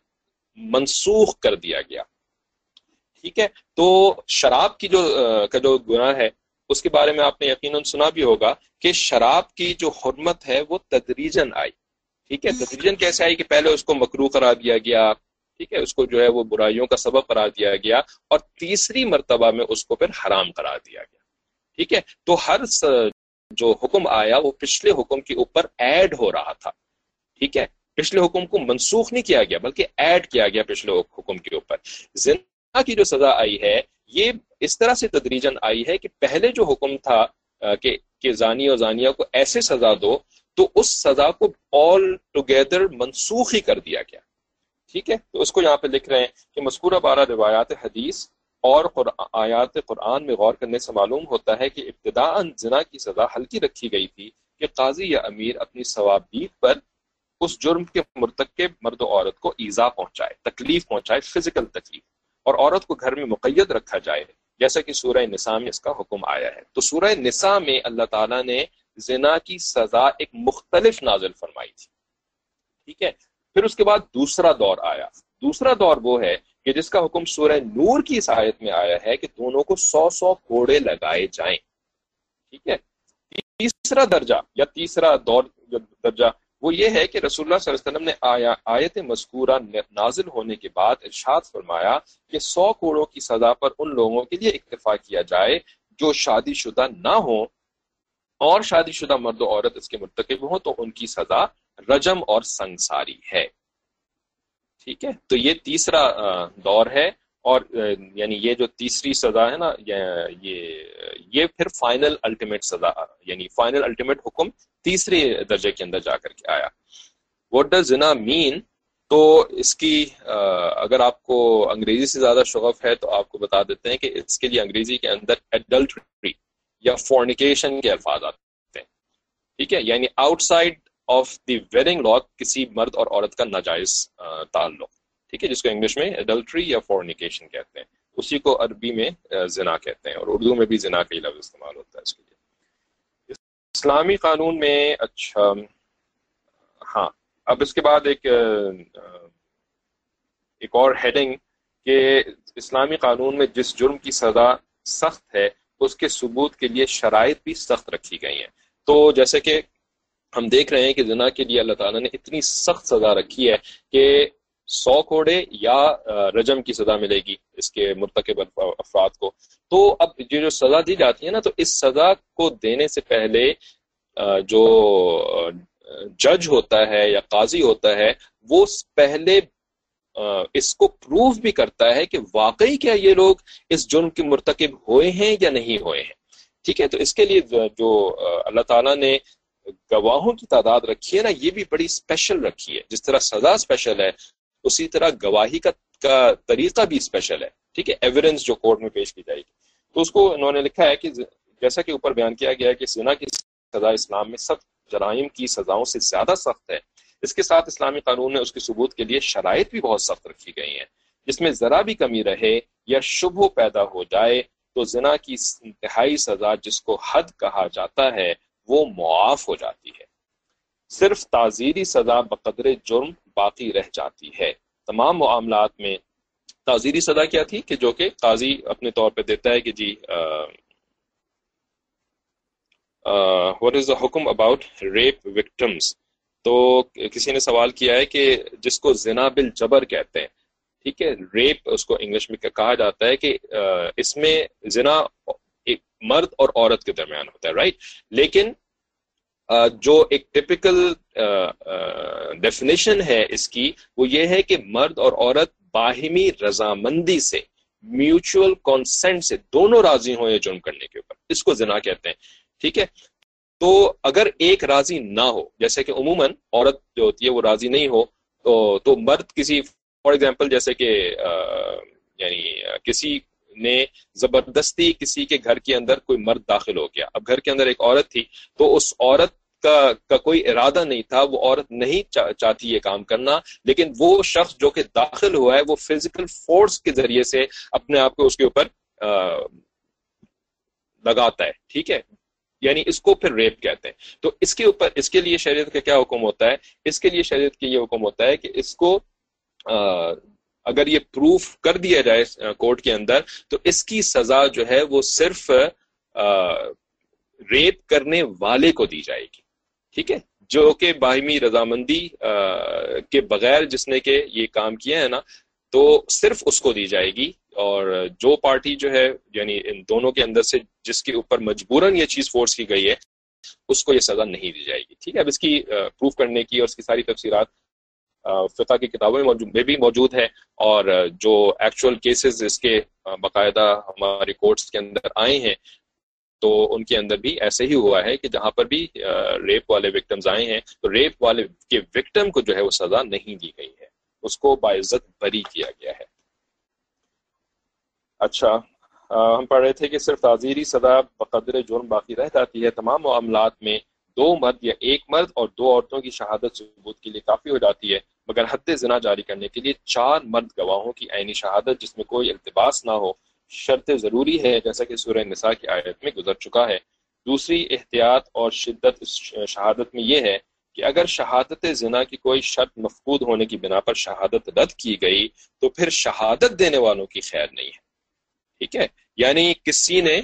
منسوخ کر دیا گیا. ٹھیک ہے. تو شراب کی جو گناہ ہے اس کے بارے میں آپ نے یقیناً سنا بھی ہوگا کہ شراب کی جو حرمت ہے وہ تدریجاً آئی. ٹھیک ہے. تدریجاً کیسے آئی کہ پہلے اس کو مکروہ قرار دیا گیا، ٹھیک ہے، اس کو جو ہے وہ برائیوں کا سبب قرار دیا گیا، اور تیسری مرتبہ میں اس کو پھر حرام قرار دیا گیا. ٹھیک ہے. تو ہر جو حکم آیا وہ پچھلے حکم کے اوپر ایڈ ہو رہا تھا. ٹھیک ہے. پچھلے حکم کو منسوخ نہیں کیا گیا بلکہ ایڈ کیا گیا پچھلے حکم کے اوپر. زنا کی جو سزا آئی ہے یہ اس طرح سے تدریجاً آئی ہے کہ پہلے جو حکم تھا کہ زانی اور زانیہ کو ایسے سزا دو، تو اس سزا کو آل ٹوگیدر منسوخ ہی کر دیا گیا. ٹھیک ہے. تو اس کو یہاں پہ لکھ رہے ہیں کہ مذکورہ 12 روایات حدیث اور آیات قرآن میں غور کرنے سے معلوم ہوتا ہے کہ ابتداءً زنا کی سزا ہلکی رکھی گئی تھی کہ قاضی یا امیر اپنی ثوابدید پر اس جرم کے مرتکب مرد و عورت کو ایذا پہنچائے، تکلیف پہنچائے، فزیکل تکلیف، اور عورت کو گھر میں مقید رکھا جائے، جیسا کہ سورہ نساء میں اس کا حکم آیا ہے. تو سورہ نساء میں اللہ تعالیٰ نے زنا کی سزا ایک مختلف نازل فرمائی تھی. ٹھیک ہے. پھر اس کے بعد دوسرا دور آیا. دوسرا دور وہ ہے کہ جس کا حکم سورہ نور کی اس آیت میں آیا ہے کہ دونوں کو 100 کوڑے لگائے جائیں. ٹھیک ہے. تیسرا درجہ یا تیسرا دور درجہ وہ یہ ہے کہ رسول اللہ صلی اللہ علیہ وسلم نے آیت مذکورہ نازل ہونے کے بعد ارشاد فرمایا کہ 100 کوڑوں کی سزا پر ان لوگوں کے لیے اکتفا کیا جائے جو شادی شدہ نہ ہوں، اور شادی شدہ مرد و عورت اس کے مرتکب ہوں تو ان کی سزا رجم اور سنگساری ہے. ٹھیک ہے. تو یہ تیسرا دور ہے، اور یعنی یہ جو تیسری سزا ہے نا، یہ پھر فائنل الٹیمیٹ سزا، یعنی فائنل الٹیمیٹ حکم تیسرے درجے کے اندر جا کر کے آیا. واٹ ڈز زنا مین؟ تو اس کی اگر آپ کو انگریزی سے زیادہ شغف ہے تو آپ کو بتا دیتے ہیں کہ اس کے لیے انگریزی کے اندر ایڈلٹری یا فورنیکیشن کے الفاظ آتے ہیں. ٹھیک ہے. یعنی outside of the wedding law, کسی مرد اور عورت کا ناجائز تعلق. ٹھیک ہے. جس کو انگلش میں ایڈلٹری یا فورنیکیشن کہتے ہیں، اسی کو عربی میں زنا کہتے ہیں، اور اردو میں بھی زنا کا ہی لفظ استعمال ہوتا ہے اس کے لیے. اسلامی قانون میں اچھا ہاں، اب اس کے بعد ایک اور ہیڈنگ کہ اسلامی قانون میں جس جرم کی سزا سخت ہے اس کے ثبوت کے لیے شرائط بھی سخت رکھی گئی ہیں. تو جیسے کہ ہم دیکھ رہے ہیں کہ زنا کے لیے اللہ تعالیٰ نے اتنی سخت سزا رکھی ہے کہ 100 کوڑے یا رجم کی سزا ملے گی اس کے مرتکب افراد کو. تو اب یہ جو سزا دی جاتی ہے نا، تو اس سزا کو دینے سے پہلے جو جج ہوتا ہے یا قاضی ہوتا ہے وہ پہلے اس کو پروف بھی کرتا ہے کہ واقعی کیا یہ لوگ اس جرم کے مرتکب ہوئے ہیں یا نہیں ہوئے ہیں. ٹھیک ہے. تو اس کے لیے جو اللہ تعالیٰ نے گواہوں کی تعداد رکھی ہے نا، یہ بھی بڑی اسپیشل رکھی ہے. جس طرح سزا اسپیشل ہے اسی طرح گواہی کا طریقہ بھی اسپیشل ہے. ٹھیک ہے. ایویڈنس جو کورٹ میں پیش کی جائے گی، تو اس کو انہوں نے لکھا ہے کہ جیسا کہ اوپر بیان کیا گیا ہے کہ زنا کی سزا اسلام میں سخت جرائم کی سزاؤں سے زیادہ سخت ہے. اس کے ساتھ اسلامی قانون نے اس کے ثبوت کے لیے شرائط بھی بہت سخت رکھی گئی ہیں. جس میں ذرا بھی کمی رہے یا شبہ پیدا ہو جائے تو زنا کی انتہائی سزا جس کو حد کہا جاتا ہے وہ معاف ہو جاتی ہے. صرف تعزیری سزا بقدر جرم باقی رہ جاتی ہے. تمام معاملات میں تعزیری سزا کیا تھی کہ جو کہ قاضی اپنے طور پہ دیتا ہے کہ جی what is the حکم about rape victims. تو کسی نے سوال کیا ہے کہ جس کو زنا بالجبر کہتے ہیں، ٹھیک ہے، ریپ اس کو انگلش میں کہا جاتا ہے، کہ اس میں زنا ایک مرد اور عورت کے درمیان ہوتا ہے، رائٹ. لیکن جو ایک ٹپیکل ڈیفینیشن ہے اس کی وہ یہ ہے کہ مرد اور عورت باہمی رضامندی سے، میوچول کانسنٹ سے، دونوں راضی ہوں یہ جرم کرنے کے اوپر، اس کو زنا کہتے ہیں. ٹھیک ہے. تو اگر ایک راضی نہ ہو، جیسے کہ عموماً عورت جو ہوتی ہے وہ راضی نہیں ہو تو مرد کسی، فار ایگزامپل جیسے کہ یعنی کسی نے زبردستی کسی کے گھر کے اندر کوئی مرد داخل ہو گیا، اب گھر کے اندر ایک عورت تھی تو اس عورت کا کوئی ارادہ نہیں تھا، وہ عورت نہیں چاہتی یہ کام کرنا، لیکن وہ شخص جو کہ داخل ہوا ہے وہ فزیکل فورس کے ذریعے سے اپنے آپ کو اس کے اوپر لگاتا ہے، ٹھیک ہے، یعنی اس کو پھر ریپ کہتے ہیں۔ تو اس کے اوپر اس کے لیے شریعت کا کیا حکم ہوتا ہے؟ اس کے لیے شریعت کا یہ حکم ہوتا ہے کہ اس کو اگر یہ پروف کر دیا جائے کورٹ کے اندر تو اس کی سزا جو ہے وہ صرف ریپ کرنے والے کو دی جائے گی، ٹھیک ہے، جو کہ باہمی رضامندی کے بغیر جس نے کہ یہ کام کیا ہے نا، تو صرف اس کو دی جائے گی، اور جو پارٹی جو ہے یعنی ان دونوں کے اندر سے جس کے اوپر مجبوراً یہ چیز فورس کی گئی ہے اس کو یہ سزا نہیں دی جائے گی، ٹھیک ہے۔ اب اس کی پروف کرنے کی اور اس کی ساری تفصیلات فقہ کی کتابوں میں بھی موجود ہے، اور جو ایکچوئل کیسز اس کے باقاعدہ ہمارے کورٹس کے اندر آئے ہیں تو ان کے اندر بھی ایسے ہی ہوا ہے کہ جہاں پر بھی ریپ والے وکٹمز آئے ہیں تو ریپ والے کے وکٹم کو جو ہے وہ سزا نہیں دی گئی ہے، اس کو باعزت بری کیا گیا ہے۔ اچھا، ہم پڑھ رہے تھے کہ صرف تعزیری سزا بقدر جرم باقی رہ جاتی ہے۔ تمام معاملات میں 2 مرد یا 1 مرد اور 2 عورتوں کی شہادت ثبوت کے لیے کافی ہو جاتی ہے، مگر حد زنا جاری کرنے کے لیے 4 مرد گواہوں کی عینی شہادت جس میں کوئی التباس نہ ہو شرط ضروری ہے، جیسا کہ سورہ نساء کی آیت میں گزر چکا ہے۔ دوسری احتیاط اور شدت اس شہادت میں یہ ہے کہ اگر شہادت زنا کی کوئی شرط مفقود ہونے کی بنا پر شہادت رد کی گئی تو پھر شہادت دینے والوں کی خیر نہیں ہے، ٹھیک ہے، یعنی کسی نے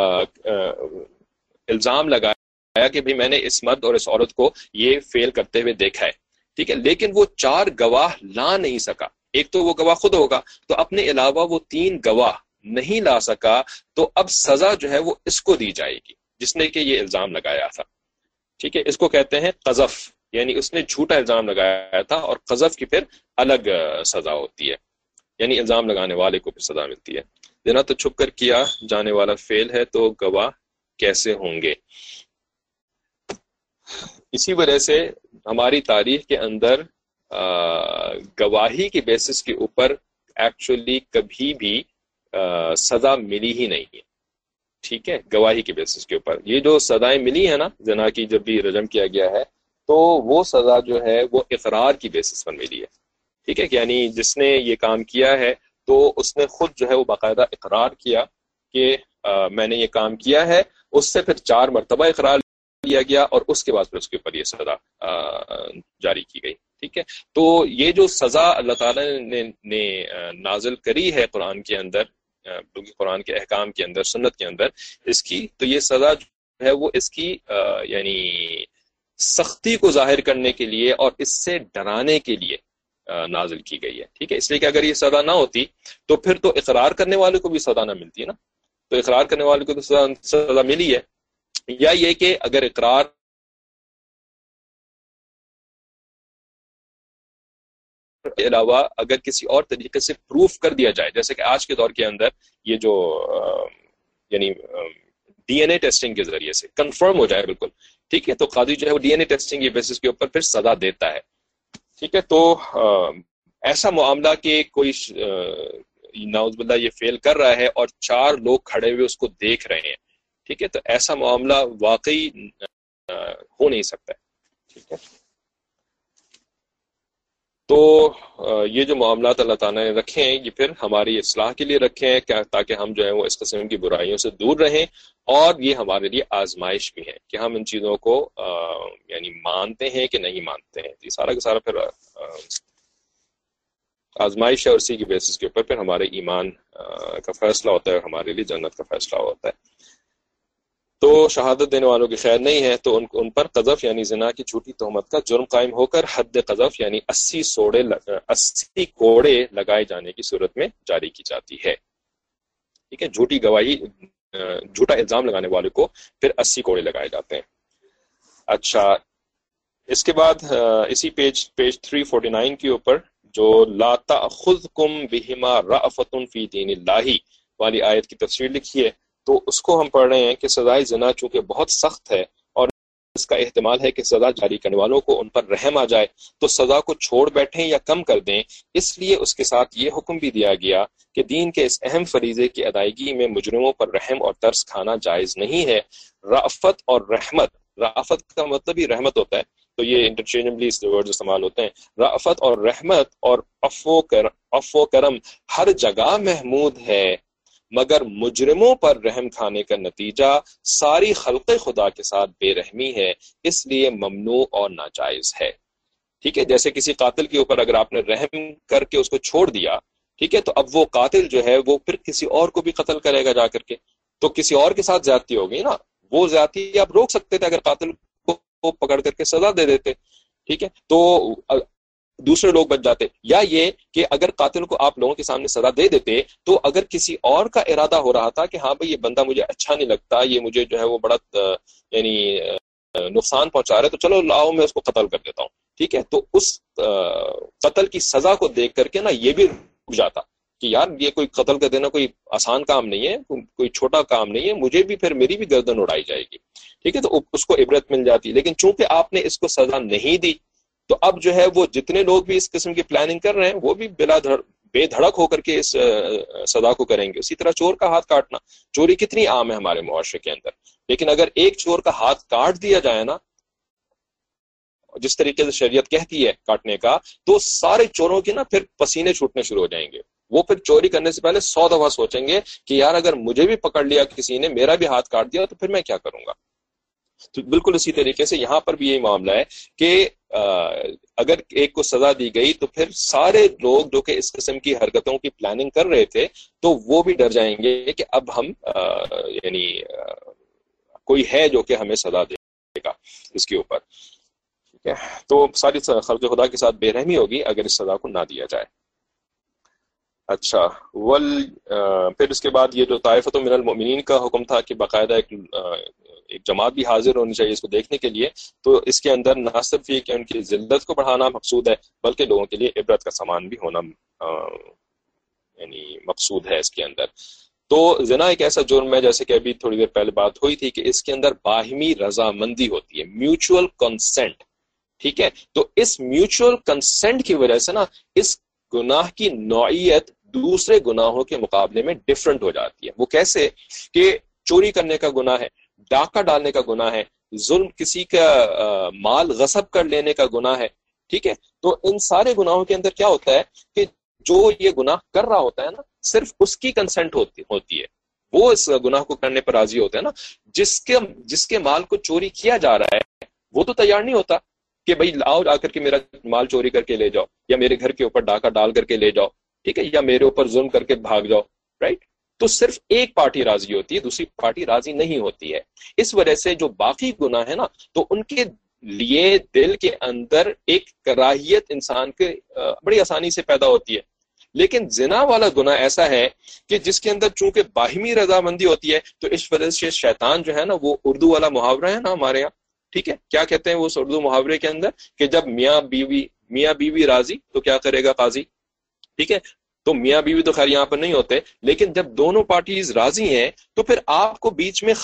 الزام لگایا کہ بھی میں نے اس مرد اور اس عورت کو یہ فیل کرتے ہوئے دیکھا ہے، ٹھیک ہے، لیکن وہ 4 گواہ لا نہیں سکا، ایک تو وہ گواہ خود ہوگا، تو اپنے علاوہ وہ 3 گواہ نہیں لا سکا، تو اب سزا جو ہے وہ اس کو دی جائے گی جس نے کہ یہ الزام لگایا تھا، ٹھیک ہے، اس کو کہتے ہیں قذف، یعنی اس نے جھوٹا الزام لگایا تھا، اور قذف کی پھر الگ سزا ہوتی ہے، یعنی الزام لگانے والے کو پھر سزا ملتی ہے۔ زنا تو چھپ کر کیا جانے والا فعل ہے تو گواہ کیسے ہوں گے؟ اسی وجہ سے ہماری تاریخ کے اندر گواہی کے بیسس کے اوپر ایکچولی کبھی بھی سزا ملی ہی نہیں ہے، ٹھیک ہے، گواہی کے بیسس کے اوپر یہ جو سزائیں ملی ہیں نا زنا کی جب بھی رجم کیا گیا ہے تو وہ سزا جو ہے وہ اقرار کی بیسس پر ملی ہے، ٹھیک ہے، یعنی جس نے یہ کام کیا ہے تو اس نے خود جو ہے وہ باقاعدہ اقرار کیا کہ میں نے یہ کام کیا ہے، اس سے پھر 4 مرتبہ اقرار لیا گیا اور اس کے بعد پھر اس کے اوپر یہ سزا جاری کی گئی، ٹھیک ہے۔ تو یہ جو سزا اللہ تعالیٰ نے نازل کری ہے قرآن کے اندر، قرآن کے احکام کے اندر، سنت کے اندر، اس کی تو یہ سزا جو ہے وہ اس کی یعنی سختی کو ظاہر کرنے کے لیے اور اس سے ڈرانے کے لیے نازل کی گئی ہے، ٹھیک ہے، اس لیے کہ اگر یہ سزا نہ ہوتی تو پھر تو اقرار کرنے والے کو بھی سزا نہ ملتی ہے نا، تو اقرار کرنے والے کو تو سزا ملی ہے، یا یہ کہ اگر اقرار کے علاوہ اگر کسی اور طریقے سے پروف کر دیا جائے، جیسے کہ آج کے دور کے اندر یہ جو یعنی ڈی این اے ٹیسٹنگ کے ذریعے سے کنفرم ہو جائے بالکل، ٹھیک ہے، تو قاضی جو ہے وہ ڈی این اے ٹیسٹنگ کے بیسس کے اوپر پھر سزا دیتا ہے، ٹھیک ہے۔ تو ایسا معاملہ کہ کوئی نعوذ باللہ یہ فیل کر رہا ہے اور 4 لوگ کھڑے ہوئے اس کو دیکھ رہے ہیں، ٹھیک ہے، تو ایسا معاملہ واقعی ہو نہیں سکتا ہے، ٹھیک ہے۔ تو یہ جو معاملات اللہ تعالیٰ نے رکھے ہیں یہ پھر ہماری اصلاح کے لیے رکھے ہیں تاکہ ہم جو ہے وہ اس قسم کی برائیوں سے دور رہیں، اور یہ ہمارے لیے آزمائش بھی ہے کہ ہم ان چیزوں کو یعنی مانتے ہیں کہ نہیں مانتے ہیں، یہ سارا کا سارا پھر آزمائش ہے، اور اسی کی بیسس کے اوپر پھر ہمارے ایمان کا فیصلہ ہوتا ہے، ہمارے لیے جنت کا فیصلہ ہوتا ہے۔ تو شہادت دینے والوں کی خیر نہیں ہے، تو ان پر قذف یعنی زنا کی جھوٹی تہمت کا جرم قائم ہو کر حد قذف یعنی 80 کوڑے لگائے جانے کی صورت میں جاری کی جاتی ہے، ٹھیک ہے، جھوٹی گواہی، جھوٹا الزام لگانے والے کو پھر 80 کوڑے لگائے جاتے ہیں۔ اچھا، اس کے بعد اسی پیج 349 کے اوپر جو لا تأخذکم بہما رأفۃ فی دین اللہ والی آیت کی تفسیر لکھی ہے، تو اس کو ہم پڑھ رہے ہیں کہ سزائے زنا چونکہ بہت سخت ہے اور اس کا احتمال ہے کہ سزا جاری کرنے والوں کو ان پر رحم آ جائے تو سزا کو چھوڑ بیٹھیں یا کم کر دیں، اس لیے اس کے ساتھ یہ حکم بھی دیا گیا کہ دین کے اس اہم فریضے کی ادائیگی میں مجرموں پر رحم اور ترس کھانا جائز نہیں ہے۔ رأفت اور رحمت رافت کا مطلب ہی رحمت ہوتا ہے، تو یہ انٹرچینجبلی ورڈز استعمال ہوتے ہیں۔ رافت اور رحمت اور عفو و کرم ہر جگہ محمود ہے، مگر مجرموں پر رحم کھانے کا نتیجہ ساری خلق خدا کے ساتھ بے رحمی ہے، اس لیے ممنوع اور ناجائز ہے۔ ٹھیک ہے، جیسے کسی قاتل کے اوپر اگر آپ نے رحم کر کے اس کو چھوڑ دیا، ٹھیک ہے، تو اب وہ قاتل جو ہے وہ پھر کسی اور کو بھی قتل کرے گا جا کر کے، تو کسی اور کے ساتھ زیادتی ہوگی نا، وہ زیادتی آپ روک سکتے تھے اگر قاتل کو پکڑ کر کے سزا دے دیتے، ٹھیک ہے، تو دوسرے لوگ بچ جاتے۔ یا یہ کہ اگر قاتل کو آپ لوگوں کے سامنے سزا دے دیتے تو اگر کسی اور کا ارادہ ہو رہا تھا کہ ہاں بھئی یہ بندہ مجھے اچھا نہیں لگتا، یہ مجھے جو ہے وہ بڑا یعنی نقصان پہنچا رہا ہے، تو چلو لاؤ میں اس کو قتل کر دیتا ہوں، ٹھیک ہے، تو اس قتل کی سزا کو دیکھ کر کے نا یہ بھی رک جاتا کہ یار یہ کوئی قتل کر دینا کوئی آسان کام نہیں ہے، کوئی چھوٹا کام نہیں ہے، مجھے بھی پھر میری بھی گردن اڑائی جائے گی، ٹھیک ہے، تو اس کو عبرت مل جاتی۔ لیکن چونکہ آپ نے اس کو سزا نہیں دی تو اب جو ہے وہ جتنے لوگ بھی اس قسم کی پلاننگ کر رہے ہیں وہ بھی بے دھڑک ہو کر کے اس سزا کو کریں گے۔ اسی طرح چور کا ہاتھ کاٹنا، چوری کتنی عام ہے ہمارے معاشرے کے اندر، لیکن اگر ایک چور کا ہاتھ کاٹ دیا جائے نا جس طریقے سے شریعت کہتی ہے کاٹنے کا، تو سارے چوروں کی نا پھر پسینے چھوٹنے شروع ہو جائیں گے، وہ پھر چوری کرنے سے پہلے 100 دفعہ سوچیں گے کہ یار اگر مجھے بھی پکڑ لیا کسی نے، میرا بھی ہاتھ کاٹ دیا، تو پھر میں کیا کروں گا۔ تو بالکل اسی طریقے سے یہاں پر بھی یہی معاملہ ہے کہ اگر ایک کو سزا دی گئی تو پھر سارے لوگ جو کہ اس قسم کی حرکتوں کی پلاننگ کر رہے تھے تو وہ بھی ڈر جائیں گے کہ اب ہم یعنی کوئی ہے جو کہ ہمیں سزا دے گا اس کے اوپر، ٹھیک ہے، تو ساری خلق خدا کے ساتھ بے رحمی ہوگی اگر اس سزا کو نہ دیا جائے۔ اچھا، پھر اس کے بعد یہ جو طائفۃ من المؤمنین کا حکم تھا کہ باقاعدہ ایک جماعت بھی حاضر ہونی چاہیے اس کو دیکھنے کے لیے، تو اس کے اندر نہ صرف یہ کہ ان کی ذلت کو بڑھانا مقصود ہے بلکہ لوگوں کے لیے عبرت کا سامان بھی ہونا یعنی مقصود ہے اس کے اندر۔ تو زنا ایک ایسا جرم ہے، جیسے کہ ابھی تھوڑی دیر پہلے بات ہوئی تھی، کہ اس کے اندر باہمی رضامندی ہوتی ہے، میوچول کنسنٹ، ٹھیک ہے، تو اس میوچول کنسنٹ کی وجہ سے نا اس گناہ کی نوعیت دوسرے گناہوں کے مقابلے میں ڈفرنٹ ہو جاتی ہے۔ وہ کیسے کہ چوری کرنے کا گناہ ہے، ڈاکہ ڈالنے کا گناہ ہے، ظلم کسی کا مال غصب کر لینے کا گناہ ہے، ٹھیک ہے، تو ان سارے گناہوں کے اندر کیا ہوتا ہے کہ جو یہ گناہ کر رہا ہوتا ہے نا صرف اس کی کنسنٹ ہوتی ہے، وہ اس گناہ کو کرنے پر راضی ہوتا ہے نا، جس کے مال کو چوری کیا جا رہا ہے وہ تو تیار نہیں ہوتا کہ بھائی آؤ آ کر کے میرا مال چوری کر کے لے جاؤ، یا میرے گھر کے اوپر ڈاکہ ڈال کر کے لے جاؤ، ٹھیک ہے، یا میرے اوپر ظلم کر کے بھاگ جاؤ، رائٹ، تو صرف ایک پارٹی راضی ہوتی ہے، دوسری پارٹی راضی نہیں ہوتی ہے۔ اس وجہ سے جو باقی گناہ ہے نا تو ان کے لیے دل کے اندر ایک کراہیت انسان کے بڑی آسانی سے پیدا ہوتی ہے، لیکن زنا والا گناہ ایسا ہے کہ جس کے اندر چونکہ باہمی رضامندی ہوتی ہے، تو اس وجہ سے شیطان جو ہے نا، وہ اردو والا محاورہ ہے نا ہمارے یہاں، ٹھیک ہے، کیا کہتے ہیں وہ اس اردو محاورے کے اندر کہ جب میاں بیوی راضی تو کیا کرے گا قاضی، ٹھیک ہے، تو میاں بیوی تو خیر یہاں پر نہیں ہوتے، لیکن جب دونوں پارٹیز راضی ہیں تو پھر آپ کو بیچ میں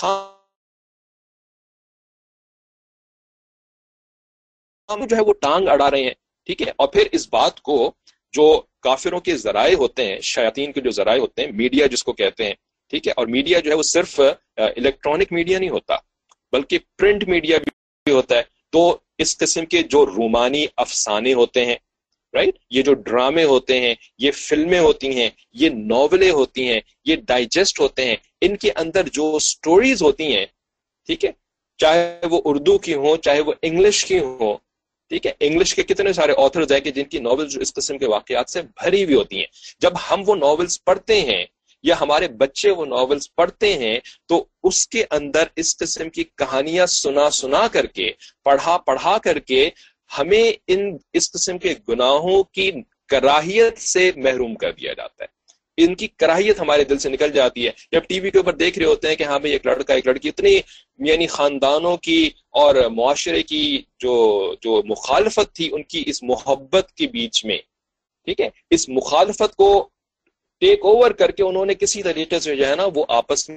جو ہے وہ ٹانگ اڑا رہے ہیں، ٹھیک ہے، اور پھر اس بات کو جو کافروں کے ذرائع ہوتے ہیں، شیاطین کے جو ذرائع ہوتے ہیں، میڈیا جس کو کہتے ہیں، ٹھیک ہے، اور میڈیا جو ہے وہ صرف الیکٹرانک میڈیا نہیں ہوتا بلکہ پرنٹ میڈیا بھی ہوتا ہے، تو اس قسم کے جو رومانی افسانے ہوتے ہیں، رائٹ، یہ جو ڈرامے ہوتے ہیں، یہ فلمیں ہوتی ہیں، یہ ناولیں ہوتی ہیں، یہ ڈائجسٹ ہوتے ہیں، ان کے اندر جو سٹوریز ہوتی ہیں، ٹھیک ہے، چاہے وہ اردو کی ہوں چاہے وہ انگلش کی ہوں، ٹھیک ہے، انگلش کے کتنے سارے آتھرز ہیں کہ جن کی ناولز اس قسم کے واقعات سے بھری ہوئی ہوتی ہیں۔ جب ہم وہ ناولز پڑھتے ہیں یا ہمارے بچے وہ ناولز پڑھتے ہیں تو اس کے اندر اس قسم کی کہانیاں سنا کر کے، پڑھا کر کے ہمیں اس قسم کے گناہوں کی کراہیت سے محروم کر دیا جاتا ہے، ان کی کراہیت ہمارے دل سے نکل جاتی ہے۔ جب ٹی وی کے اوپر دیکھ رہے ہوتے ہیں کہ ہاں بھئی ایک لڑکا ایک لڑکی، اتنی یعنی خاندانوں کی اور معاشرے کی جو مخالفت تھی ان کی اس محبت کے بیچ میں، ٹھیک ہے، اس مخالفت کو ٹیک اوور کر کے انہوں نے کسی طریقے سے جو ہے نا وہ آپس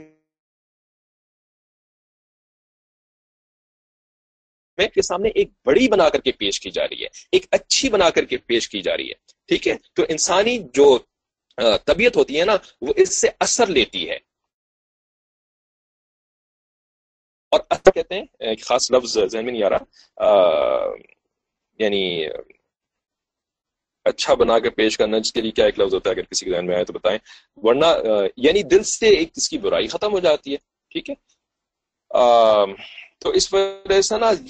میں کے سامنے ایک بڑی بنا کر کے پیش کی جا رہی ہے، ایک اچھی بنا کر کے پیش کی جا رہی ہے، ٹھیک ہے، تو انسانی جو طبیعت ہوتی ہے نا وہ اس سے اثر لیتی ہے۔ اور اصل کہتے ہیں ایک خاص لفظ ذہن میں نہیں آ رہا، یعنی اچھا بنا کے پیش کرنا، جس کے لیے کیا ایک لفظ ہوتا ہے، اگر کسی کے ذہن میں آئے تو بتائیں، ورنہ یعنی دل سے ایک اس کی برائی ختم ہو جاتی ہے. ٹھیک ہے. تو اس وجہ سے نا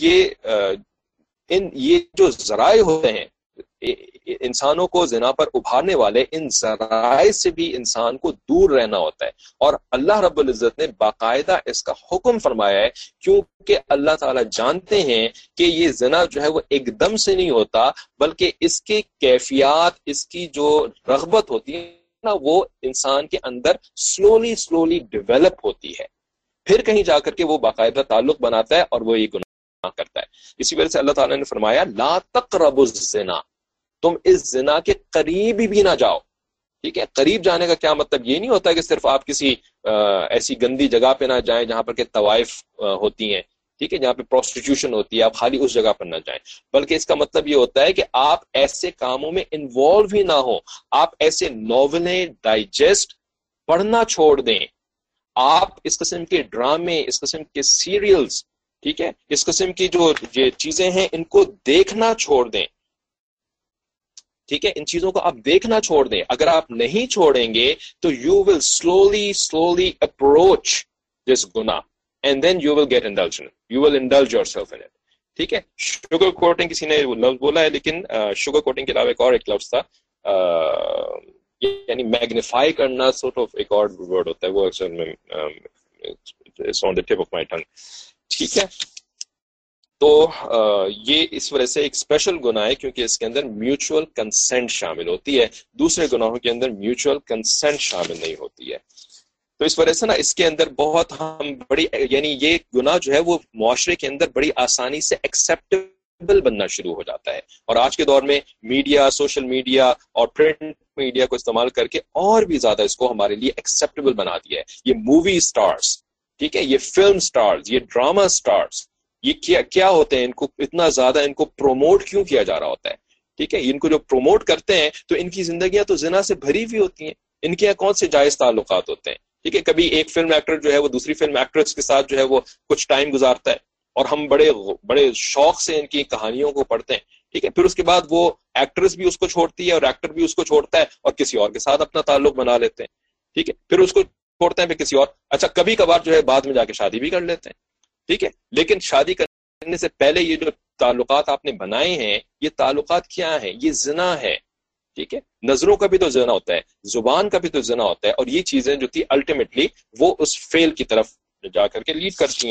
یہ جو ذرائع ہوتے ہیں انسانوں کو زنا پر ابھارنے والے، ان ذرائع سے بھی انسان کو دور رہنا ہوتا ہے. اور اللہ رب العزت نے باقاعدہ اس کا حکم فرمایا ہے، کیونکہ اللہ تعالیٰ جانتے ہیں کہ یہ زنا جو ہے وہ ایک دم سے نہیں ہوتا، بلکہ اس کے کیفیات، اس کی جو رغبت ہوتی ہے نا، وہ انسان کے اندر سلولی ڈیولپ ہوتی ہے، پھر کہیں جا کر کے وہ باقاعدہ تعلق بناتا ہے اور وہ یہ گناہ کرتا ہے. اسی وجہ سے اللہ تعالیٰ نے فرمایا لا تقربوا الزنا، تم اس زنا کے قریب بھی نہ جاؤ. ٹھیک ہے. قریب جانے کا کیا مطلب؟ یہ نہیں ہوتا کہ صرف آپ کسی ایسی گندی جگہ پہ نہ جائیں جہاں پر کہ طوائف ہوتی ہیں، ٹھیک ہے، جہاں پہ پروسٹیٹیوشن ہوتی ہے، آپ خالی اس جگہ پر نہ جائیں، بلکہ اس کا مطلب یہ ہوتا ہے کہ آپ ایسے کاموں میں انوالو ہی نہ ہوں. آپ ایسے ناولیں ڈائجسٹ پڑھنا چھوڑ دیں، آپ اس قسم کے ڈرامے، اس قسم کے سیریلز، ٹھیک ہے، اس قسم کی جو یہ چیزیں ہیں ان کو دیکھنا چھوڑ دیں. ٹھیک ہے. ان چیزوں کو آپ دیکھنا چھوڑ دیں. اگر آپ نہیں چھوڑیں گے تو you will slowly approach this گناہ and then you will get indulgence, you will indulge yourself in it. ٹھیک ہے. شوگر کوٹنگ کسی نے لفظ بولا ہے، لیکن شوگر کوٹنگ کے علاوہ ایک اور ایک لفظ تھا، یعنی میگنیفائی کرنا، سورٹ آف ایک اور ورڈ ہوتا ہے، وہ اکثر میں آن دی ٹپ آف مائی ٹنگ. ٹھیک ہے. تو یہ اس وجہ سے ایک اسپیشل گناہ ہے، کیونکہ اس کے اندر میوچول کنسنٹ شامل ہوتی ہے، دوسرے گناہوں کے اندر میوچول کنسنٹ شامل نہیں ہوتی ہے. تو اس وجہ سے نا اس کے اندر بہت ہم بڑی، یعنی یہ گناہ جو ہے وہ معاشرے کے اندر بڑی آسانی سے ایکسیپٹیبل بننا شروع ہو جاتا ہے. اور آج کے دور میں میڈیا، سوشل میڈیا اور پرنٹ میڈیا کو استعمال کر کے اور بھی زیادہ اس کو ہمارے لیے ایکسیپٹیبل بنا دیا ہے. یہ مووی سٹارز، ٹھیک ہے، یہ فلم سٹارز، یہ ڈراما سٹارز، یہ کیا ہوتے ہیں؟ ان کو اتنا زیادہ ان کو پروموٹ کیوں کیا جا رہا ہوتا ہے؟ ٹھیک ہے. ان کو جو پروموٹ کرتے ہیں تو ان کی زندگیاں تو زنا سے بھری ہوئی ہوتی ہیں، ان کے کون سے جائز تعلقات ہوتے ہیں؟ ٹھیک ہے. کبھی ایک فلم ایکٹر جو ہے وہ دوسری فلم ایکٹریس کے ساتھ جو ہے وہ کچھ ٹائم گزارتا ہے، اور ہم بڑے شوق سے ان کی کہانیوں کو پڑھتے ہیں. ٹھیک ہے. پھر اس کے بعد وہ ایکٹریس بھی اس کو چھوڑتی ہے اور ایکٹر بھی اس کو چھوڑتا ہے اور کسی اور کے ساتھ اپنا تعلق بنا لیتے ہیں. ٹھیک ہے. پھر اس کو چھوڑتے ہیں پھر کسی اور، اچھا کبھی کبھار جو ہے بعد میں جا کے شادی بھی کر لیتے ہیں. ٹھیک ہے. لیکن شادی کرنے سے پہلے یہ جو تعلقات آپ نے بنائے ہیں، یہ تعلقات کیا ہیں؟ یہ زنا ہے. ٹھیک ہے. نظروں کا بھی تو زنا ہوتا ہے، زبان کا بھی تو زنا ہوتا ہے، اور یہ چیزیں جو تھی الٹیمیٹلی وہ اس فیل کی طرف جا کر کے لیڈ کرتی ہیں.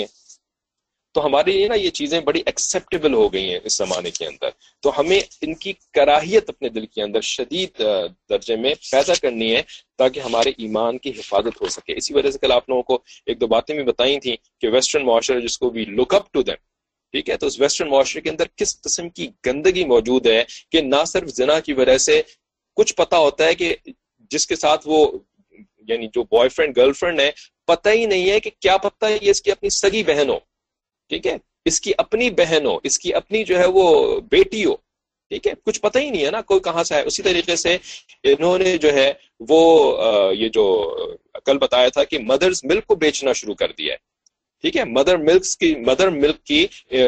تو ہمارے لیے نا یہ چیزیں بڑی ایکسیپٹیبل ہو گئی ہیں اس زمانے کے اندر. تو ہمیں ان کی کراہیت اپنے دل کے اندر شدید درجے میں پیدا کرنی ہے تاکہ ہمارے ایمان کی حفاظت ہو سکے. اسی وجہ سے کل آپ لوگوں کو ایک دو باتیں بھی بتائی تھیں کہ ویسٹرن معاشرہ جس کو بھی لک اپ ٹو دیم، ٹھیک ہے، تو اس ویسٹرن معاشرے کے اندر کس قسم کی گندگی موجود ہے کہ نہ صرف زنا کی وجہ سے کچھ پتا ہوتا ہے کہ جس کے ساتھ وہ، یعنی جو بوائے فرینڈ گرل فرینڈ ہے، پتہ ہی نہیں ہے کہ کیا پتہ ہے یہ اس کی اپنی سگی بہن ہو، ٹھیک ہے، اس کی اپنی بہن ہو، اس کی اپنی جو ہے وہ بیٹی ہو. ٹھیک ہے. کچھ پتہ ہی نہیں ہے نا کوئی کہاں سے ہے. اسی طریقے سے انہوں نے جو ہے وہ یہ جو کل بتایا تھا کہ مدرز ملک کو بیچنا شروع کر دیا ہے. ٹھیک ہے. مدر ملک کی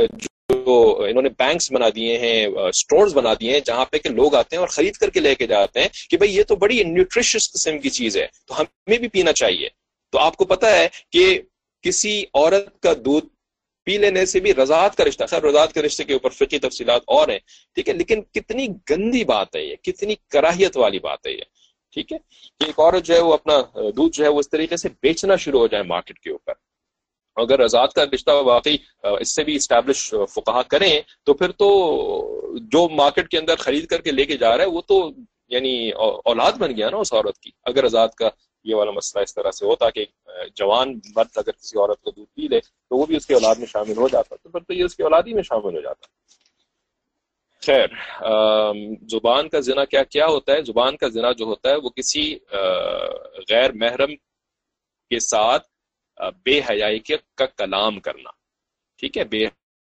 جو انہوں نے بینکس بنا دیے ہیں، سٹورز بنا دیے ہیں جہاں پہ کہ لوگ آتے ہیں اور خرید کر کے لے کے جاتے ہیں کہ بھئی یہ تو بڑی نیوٹریشس قسم کی چیز ہے تو ہمیں بھی پینا چاہیے. تو آپ کو پتا ہے کہ کسی عورت کا دودھ پی لینے سے بھی رضاعت کا رشتہ، خیر رضاعت کے رشتے کے اوپر فقہی تفصیلات اور ہیں، ٹھیک ہے، لیکن کتنی گندی بات ہے یہ، کتنی کراہیت والی بات ہے یہ. ٹھیک ہے. کہ ایک عورت جو ہے وہ اپنا دودھ جو ہے وہ اس طریقے سے بیچنا شروع ہو جائے مارکیٹ کے اوپر. اگر رضاعت کا رشتہ واقعی اس سے بھی اسٹیبلش فقہا کریں تو پھر تو جو مارکیٹ کے اندر خرید کر کے لے کے جا رہا ہے وہ تو یعنی اولاد بن گیا نا اس عورت کی. اگر رضاعت کا یہ والا مسئلہ اس طرح سے ہوتا کہ جوان مرد اگر کسی عورت کو دودھ پی لے تو وہ بھی اس کی اولاد میں شامل ہو جاتا، تو پھر تو یہ اس کی اولاد ہی میں شامل ہو جاتا. خیر، زبان کا زنا کیا ہوتا ہے؟ زبان کا زنا جو ہوتا ہے وہ کسی غیر محرم کے ساتھ بے حیائی کا کلام کرنا. ٹھیک ہے. بے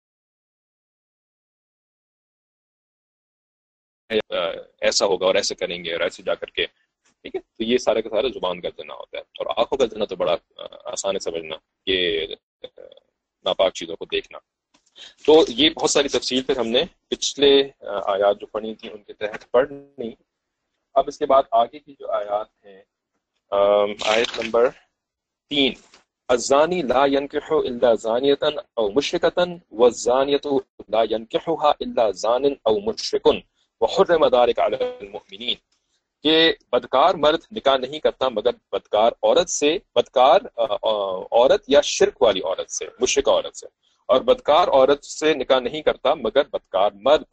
ایسا ہوگا اور ایسے کریں گے اور ایسے جا کر کے، ٹھیک ہے. تو یہ سارے کا سارا زبان کا زنا ہوتا ہے. اور آنکھوں کا زنا تو بڑا آسان ہے سمجھنا کہ ناپاک چیزوں کو دیکھنا. تو یہ بہت ساری تفصیل پھر ہم نے پچھلے آیات جو پڑھی تھیں ان کے تحت پڑھنی. اب اس کے بعد آگے کی جو آیات ہیں، آیت نمبر 3، الزانی لا ينكح الا زانیۃ او مشرکۃ والزانیۃ لا ينكحها الا زان او مشرک وحرم ذلك علی المؤمنین، کہ بدکار مرد نکاح نہیں کرتا مگر بدکار عورت سے، بدکار عورت یا شرک والی عورت سے، مشرکہ عورت سے، اور بدکار عورت سے نکاح نہیں کرتا مگر بدکار مرد،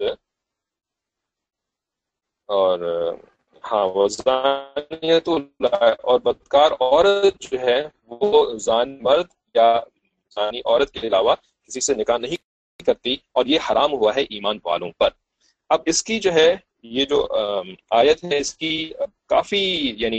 اور ہاں وہ زانیت، اور بدکار عورت جو ہے وہ زان مرد یا زانی عورت کے علاوہ کسی سے نکاح نہیں کرتی، اور یہ حرام ہوا ہے ایمان والوں پر. اب اس کی جو ہے یہ جو آیت ہے اس کی کافی یعنی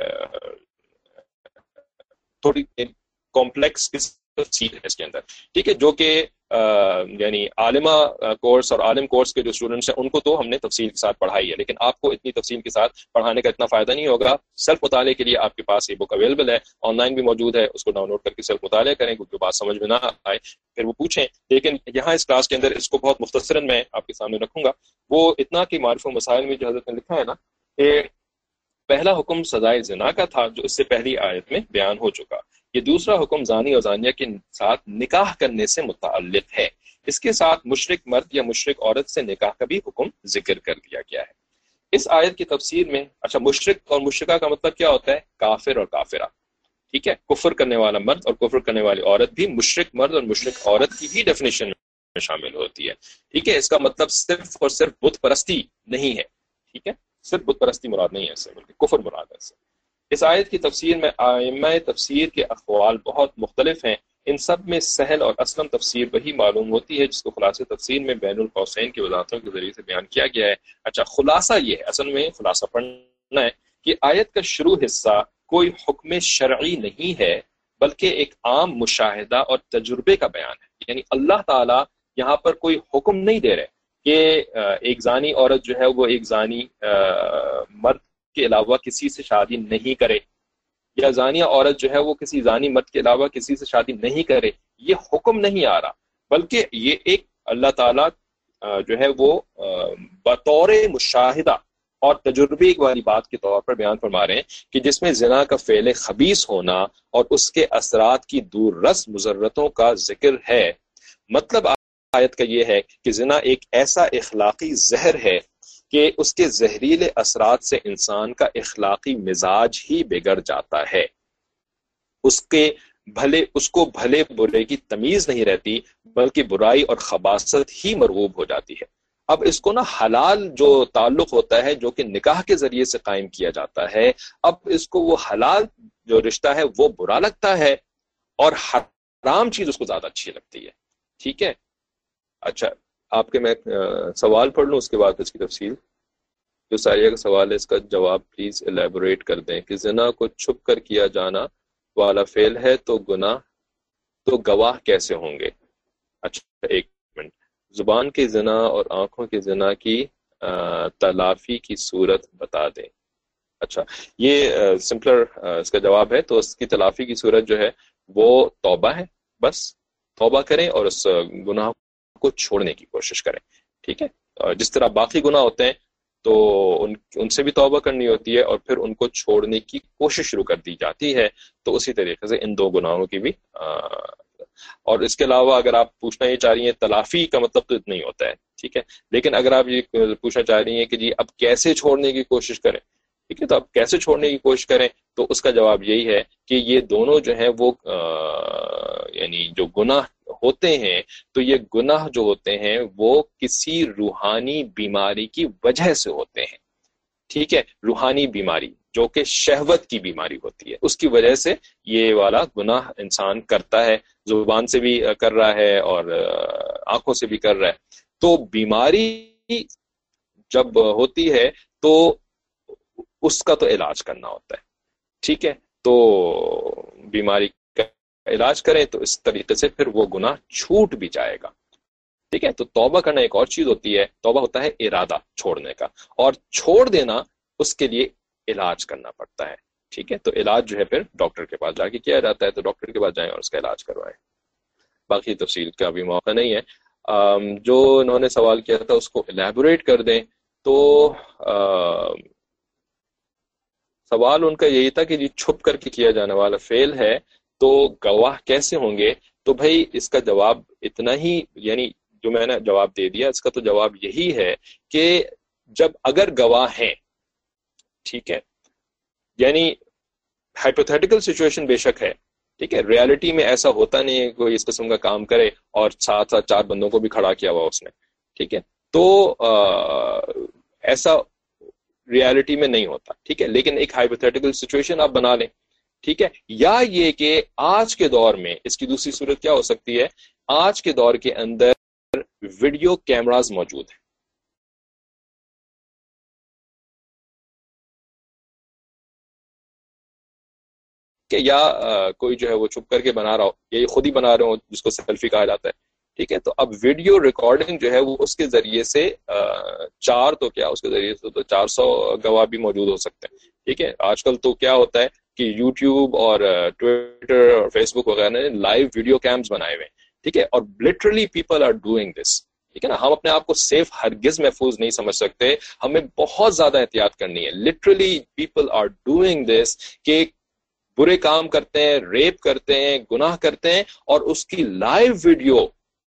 تھوڑی کمپلیکس تفصیل ہے اس کے اندر، ٹھیک ہے، جو کہ یعنی عالمہ کورس اور عالم کورس کے جو اسٹوڈنٹس ہیں ان کو تو ہم نے تفصیل کے ساتھ پڑھائی ہے، لیکن آپ کو اتنی تفصیل کے ساتھ پڑھانے کا اتنا فائدہ نہیں ہوگا. سیلف مطالعے کے لیے آپ کے پاس یہ بک اویلیبل ہے، آن لائن بھی موجود ہے، اس کو ڈاؤن لوڈ کر کے سیلف مطالعہ کریں، کیونکہ بات سمجھ میں نہ آئے پھر وہ پوچھیں. لیکن یہاں اس کلاس کے اندر اس کو بہت مختصراً میں آپ کے سامنے رکھوں گا. وہ اتنا کہ معرف و مسائل میں جو حضرت نے لکھا ہے نا، کہ پہلا حکم سزائے زنا کا تھا جو اس سے پہلی آیت میں بیان ہو چکا. یہ دوسرا حکم زانی اور زانیہ کے ساتھ نکاح کرنے سے متعلق ہے. اس کے ساتھ مشرک مرد یا مشرک عورت سے نکاح کا بھی حکم ذکر کر دیا گیا ہے. اس آیت کی تفسیر میں اچھا مشرک اور مشرکہ کا مطلب کیا ہوتا ہے؟ کافر اور کافرہ، ٹھیک ہے، کفر کرنے والا مرد اور کفر کرنے والی عورت بھی مشرک مرد اور مشرک عورت کی ہی ڈیفینیشن میں شامل ہوتی ہے. ٹھیک ہے، اس کا مطلب صرف اور صرف بت پرستی نہیں ہے، ٹھیک ہے، صرف بت پرستی مراد نہیں ہے اس سے، بلکہ کفر مراد ہے اس سے. اس آیت کی تفسیر میں ائمہ تفسیر کے اقوال بہت مختلف ہیں. ان سب میں سہل اور اسلم تفسیر وہی معلوم ہوتی ہے جس کو خلاصہ تفسیر میں بین القوسین کی وضاحتوں کے ذریعے سے بیان کیا گیا ہے. اچھا، خلاصہ یہ ہے، اصل میں خلاصہ پڑھنا ہے کہ آیت کا شروع حصہ کوئی حکم شرعی نہیں ہے بلکہ ایک عام مشاہدہ اور تجربے کا بیان ہے. یعنی اللہ تعالیٰ یہاں پر کوئی حکم نہیں دے رہے کہ ایک زانی عورت جو ہے وہ ایک زانی مرد کے علاوہ کسی سے شادی نہیں کرے، یا زانیہ عورت جو ہے وہ کسی زانی مرد کے علاوہ کسی سے شادی نہیں کرے. یہ حکم نہیں آ رہا، بلکہ یہ ایک اللہ تعالیٰ جو ہے وہ بطور مشاہدہ اور تجربے والی بات کے طور پر بیان فرما رہے ہیں کہ جس میں زنا کا فعل خبیث ہونا اور اس کے اثرات کی دور رس مضرتوں کا ذکر ہے. مطلب آیت کا یہ ہے کہ زنا ایک ایسا اخلاقی زہر ہے کہ اس کے زہریلے اثرات سے انسان کا اخلاقی مزاج ہی بگڑ جاتا ہے. اس کو بھلے برے کی تمیز نہیں رہتی بلکہ برائی اور خباثت ہی مرغوب ہو جاتی ہے. اب اس کو نا حلال جو تعلق ہوتا ہے جو کہ نکاح کے ذریعے سے قائم کیا جاتا ہے، اب اس کو وہ حلال جو رشتہ ہے وہ برا لگتا ہے اور حرام چیز اس کو زیادہ اچھی لگتی ہے. ٹھیک ہے، اچھا آپ کے میں سوال پڑھ لوں اس کے بعد اس کی تفصیل. جو ساریہ کا سوال ہے اس کا جواب پلیز الیبوریٹ کر دیں کہ زنا کو چھپ کر کیا جانا والا فعل ہے تو گواہ کیسے ہوں گے؟ اچھا ایک منٹ، زبان کے زنا اور آنکھوں کے زنا کی تلافی کی صورت بتا دیں. اچھا یہ سمپلر اس کا جواب ہے. تو اس کی تلافی کی صورت جو ہے وہ توبہ ہے، بس توبہ کریں اور اس گناہ کو چھوڑنے کی کوشش کریں. ٹھیک ہے، جس طرح باقی گناہ ہوتے ہیں تو ان سے بھی توبہ کرنی ہوتی ہے اور پھر ان کو چھوڑنے کی کوشش شروع کر دی جاتی ہے. تو اسی طریقے سے ان دو گناہوں کی بھی اور اس کے علاوہ اگر آپ پوچھنا یہ چاہ رہی ہیں تلافی کا مطلب تو اتنا ہی ہوتا ہے، ٹھیک ہے، لیکن اگر آپ یہ پوچھنا چاہ رہی ہیں کہ جی اب کیسے چھوڑنے کی کوشش کریں، ٹھیک ہے، تو اب کیسے چھوڑنے کی کوشش کریں تو اس کا جواب یہی ہے کہ یہ دونوں جو ہیں وہ یعنی جو گناہ ہوتے ہیں تو یہ گناہ جو ہوتے ہیں وہ کسی روحانی بیماری کی وجہ سے ہوتے ہیں. ٹھیک ہے، روحانی بیماری جو کہ شہوت کی بیماری ہوتی ہے اس کی وجہ سے یہ والا گناہ انسان کرتا ہے، زبان سے بھی کر رہا ہے اور آنکھوں سے بھی کر رہا ہے. تو بیماری جب ہوتی ہے تو اس کا تو علاج کرنا ہوتا ہے. ٹھیک ہے، تو بیماری کا علاج کریں تو اس طریقے سے پھر وہ گناہ چھوٹ بھی جائے گا. ٹھیک ہے، تو توبہ کرنا ایک اور چیز ہوتی ہے، توبہ ہوتا ہے ارادہ چھوڑنے کا، اور چھوڑ دینا اس کے لیے علاج کرنا پڑتا ہے. ٹھیک ہے، تو علاج جو ہے پھر ڈاکٹر کے پاس جا کے کیا جاتا ہے، تو ڈاکٹر کے پاس جائیں اور اس کا علاج کروائیں. باقی تفصیل کا بھی موقع نہیں ہے. جو انہوں نے سوال کیا تھا اس کو الیبوریٹ کر دیں. تو سوال ان کا یہی تھا کہ جی چھپ کر کے کیا جانے والا فعل ہے تو گواہ کیسے ہوں گے. تو بھائی اس کا جواب اتنا ہی، یعنی جو میں نے جواب دے دیا اس کا تو جواب یہی ہے کہ جب اگر گواہ ہیں، ٹھیک ہے، یعنی ہائپوتھیٹیکل سچویشن بے شک ہے، ٹھیک ہے، ریالٹی میں ایسا ہوتا نہیں ہے کوئی اس قسم کا کام کرے اور ساتھ ساتھ 4 بندوں کو بھی کھڑا کیا ہوا اس نے، ٹھیک ہے، تو ایسا ریالٹی میں نہیں ہوتا، ٹھیک ہے، لیکن ایک ہائپوتھیٹیکل سچویشن آپ بنا لیں، ٹھیک ہے. یا یہ کہ آج کے دور میں اس کی دوسری صورت کیا ہو سکتی ہے، آج کے دور کے اندر ویڈیو کیمراز موجود ہیں، کہ یا کوئی جو ہے وہ چھپ کر کے بنا رہا ہو یا یہ خود ہی بنا رہے ہو جس کو سیلفی کہا جاتا ہے، ٹھیک ہے. تو اب ویڈیو ریکارڈنگ جو ہے وہ اس کے ذریعے سے چار تو کیا اس کے ذریعے سے تو 400 گواہ بھی موجود ہو سکتے ہیں، ٹھیک ہے. آج کل تو کیا ہوتا ہے کہ یوٹیوب اور ٹویٹر اور فیس بک وغیرہ نے لائیو ویڈیو کیمز بنائے ہوئے ہیں، ٹھیک ہے، اور literally people are doing this, ٹھیک ہے نا. ہم اپنے آپ کو سیف ہرگز محفوظ نہیں سمجھ سکتے، ہمیں بہت زیادہ احتیاط کرنی ہے. Literally people are doing this کہ برے کام کرتے ہیں، ریپ کرتے ہیں، گناہ کرتے ہیں، اور اس کی لائیو ویڈیو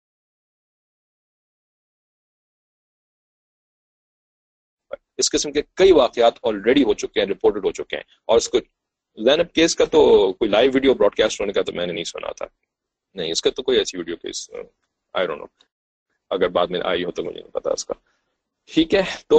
اس قسم کے کئی واقعات آلریڈی ہو چکے ہیں، رپورٹڈ ہو چکے ہیں. اور اس کو زینب کیس کا تو کوئی لائیو ویڈیو براڈ کاسٹ ہونے کا تو میں نے نہیں سنا تھا، نہیں اس کا تو کوئی ایسی video case I don't know, اگر بعد میں آئی ہو تو مجھے نہیں پتا اس کا، ٹھیک ہے. تو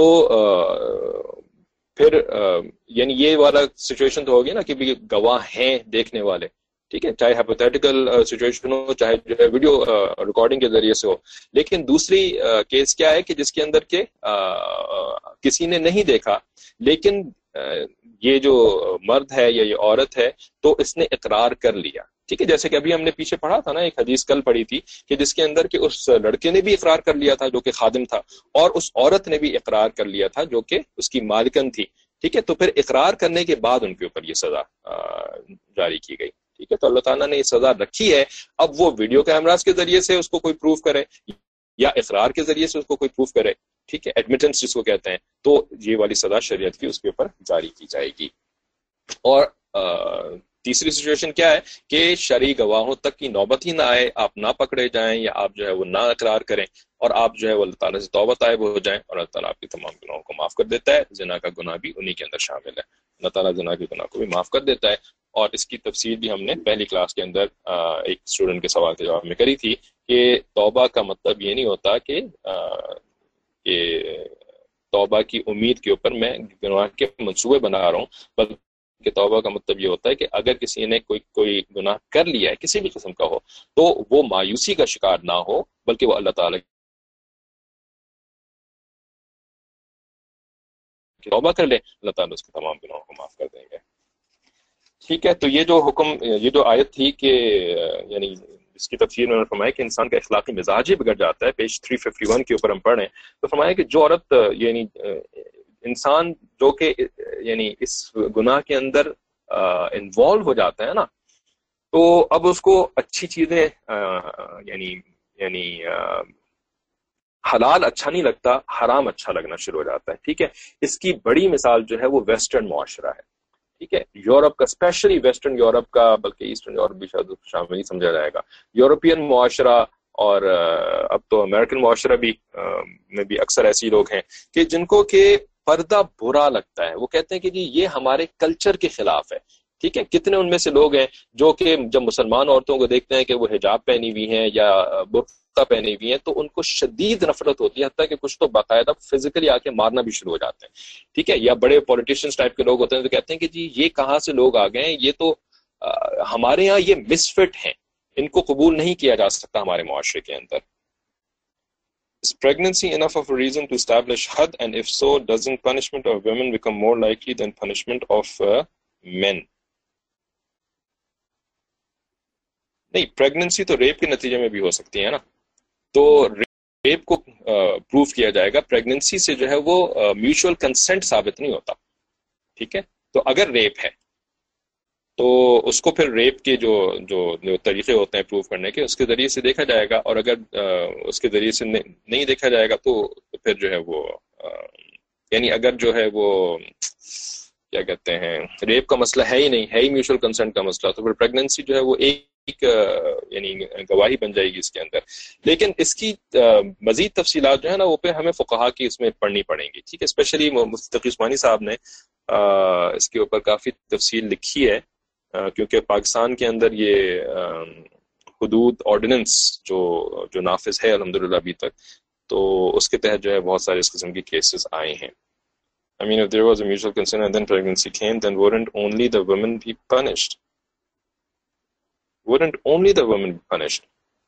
پھر یعنی یہ والا سچویشن تو ہوگی نا کہ بھی گواہ ہیں دیکھنے والے، ٹھیک ہے، چاہے ہائپوتھیٹیکل سچویشن ہو چاہے جو ہے ویڈیو ریکارڈنگ کے ذریعے سے ہو. لیکن دوسری کیس کیا ہے کہ جس کے اندر کے کسی نے نہیں دیکھا، لیکن یہ جو مرد ہے یا یہ عورت ہے تو اس نے اقرار کر لیا، ٹھیک ہے. جیسے کہ ابھی ہم نے پیچھے پڑھا تھا نا، ایک حدیث کل پڑھی تھی کہ جس کے اندر کہ اس لڑکے نے بھی اقرار کر لیا تھا جو کہ خادم تھا، اور اس عورت نے بھی اقرار کر لیا تھا جو کہ اس کی مالکن تھی، ٹھیک ہے. تو پھر اقرار کرنے کے بعد ان کے اوپر یہ سزا جاری کی گئی، ٹھیک ہے. تو اللہ تعالیٰ نے یہ سزا رکھی ہے. اب وہ ویڈیو کیمراز کے ذریعے سے اس کو کوئی پروف کرے یا اقرار کے ذریعے سے اس کو کوئی پروف کرے، ٹھیک ہے، ایڈمیٹنس جس کو کہتے ہیں، تو یہ والی سزا شریعت کی اس کے اوپر جاری کی جائے گی. اور تیسری سچویشن کیا ہے کہ شرعی گواہوں تک کی نوبت ہی نہ آئے، آپ نہ پکڑے جائیں یا آپ جو ہے وہ نہ اقرار کریں، اور آپ جو ہے وہ اللہ تعالیٰ سے توبہ طائب ہو جائیں، اور اللہ تعالیٰ آپ کے تمام گناہوں کو معاف کر دیتا ہے. زنا کا گناہ بھی انہی کے اندر شامل ہے، اللہ تعالیٰ زنا کے گناہ کو بھی معاف کر دیتا ہے. اور اس کی تفصیل بھی ہم نے پہلی کلاس کے اندر ایک اسٹوڈنٹ کے سوال کے جواب میں کری تھی کہ توبہ کا مطلب یہ نہیں ہوتا کہ توبہ کی امید کے اوپر میں گناہ کے منصوبے بنا رہا ہوں، بلکہ توبہ کا مطلب یہ ہوتا ہے کہ اگر کسی نے کوئی گناہ کر لیا ہے کسی بھی قسم کا ہو تو وہ مایوسی کا شکار نہ ہو، بلکہ وہ اللہ تعالیٰ کی توبہ کر لے، اللہ تعالیٰ اس کے تمام گناہوں کو معاف کر دیں گے. ٹھیک ہے. تو یہ جو حکم، یہ جو آیت تھی کہ یعنی اس کی تفسیر میں فرمایا کہ انسان کا اخلاقی مزاج ہی بگڑ جاتا ہے، پیج 351 کے اوپر ہم پڑھیں تو فرمایا کہ جو عورت یعنی انسان جو کہ یعنی اس گناہ کے اندر انوالو ہو جاتا ہے نا، تو اب اس کو اچھی چیزیں یعنی حلال اچھا نہیں لگتا، حرام اچھا لگنا شروع ہو جاتا ہے. ٹھیک ہے. اس کی بڑی مثال جو ہے وہ ویسٹرن معاشرہ ہے. ٹھیک ہے. یورپ کا، اسپیشلی ویسٹرن یورپ کا، بلکہ ایسٹرن یورپ بھی شاید شامل ہی سمجھا جائے گا، یورپین معاشرہ اور اب تو امریکن معاشرہ بھی میں بھی اکثر ایسی لوگ ہیں کہ جن کو کہ پردہ برا لگتا ہے. وہ کہتے ہیں کہ جی یہ ہمارے کلچر کے خلاف ہے. ٹھیک ہے. کتنے ان میں سے لوگ ہیں جو کہ جب مسلمان عورتوں کو دیکھتے ہیں کہ وہ حجاب پہنی ہوئی ہیں یا برقع پہنی ہوئی ہیں تو ان کو شدید نفرت ہوتی ہے، حتیٰ کہ کچھ تو باقاعدہ فزیکلی آ کے مارنا بھی شروع ہو جاتے ہیں. ٹھیک ہے. یا بڑے پولیٹیشینز ٹائپ کے لوگ ہوتے ہیں تو کہتے ہیں کہ جی یہ کہاں سے لوگ آ گئے ہیں، یہ تو ہمارے ہاں یہ مس فٹ ہیں، ان کو قبول نہیں کیا جا سکتا ہمارے معاشرے کے اندر. Is pregnancy enough of a reason to establish had, and if so, doesn't punishment of women become more likely than punishment of men? نہیں، پریگننسی تو ریپ کے نتیجے میں بھی ہو سکتی ہے نا، تو ریپ کو پروف کیا جائے گا. پریگننسی سے جو ہے وہ میوچول کنسنٹ ثابت نہیں ہوتا. ٹھیک ہے. تو اگر ریپ ہے تو اس کو پھر ریپ کے جو طریقے ہوتے ہیں پروف کرنے کے، اس کے ذریعے سے دیکھا جائے گا، اور اگر اس کے ذریعے سے نہیں دیکھا جائے گا تو پھر جو ہے وہ یعنی اگر جو ہے وہ کیا کہتے ہیں ریپ کا مسئلہ ہے ہی نہیں، ہے ہی میوچل کنسنٹ کا مسئلہ، تو پھر پریگننسی جو ہے وہ ایک یعنی گواہی بن جائے گی اس کے اندر۔ لیکن اس کی مزید تفصیلات جو ہے نا وہ پھر ہمیں فقہا کی اس میں پڑھنی پڑیں گی، ٹھیک ہے۔ اسپیشلی مفتی تقی عثمانی صاحب نے اس کے اوپر کافی تفصیل لکھی ہے، کیونکہ پاکستان کے اندر یہ حدود آرڈیننس جو نافذ ہے الحمدللہ ابھی تک، تو اس کے تحت جو ہے بہت سارے اس قسم کے کیسز آئے ہیں۔ I mean, if there was a mutual consent and then pregnancy came, then wouldn't only the women be punished? Wouldn't only the women be punished?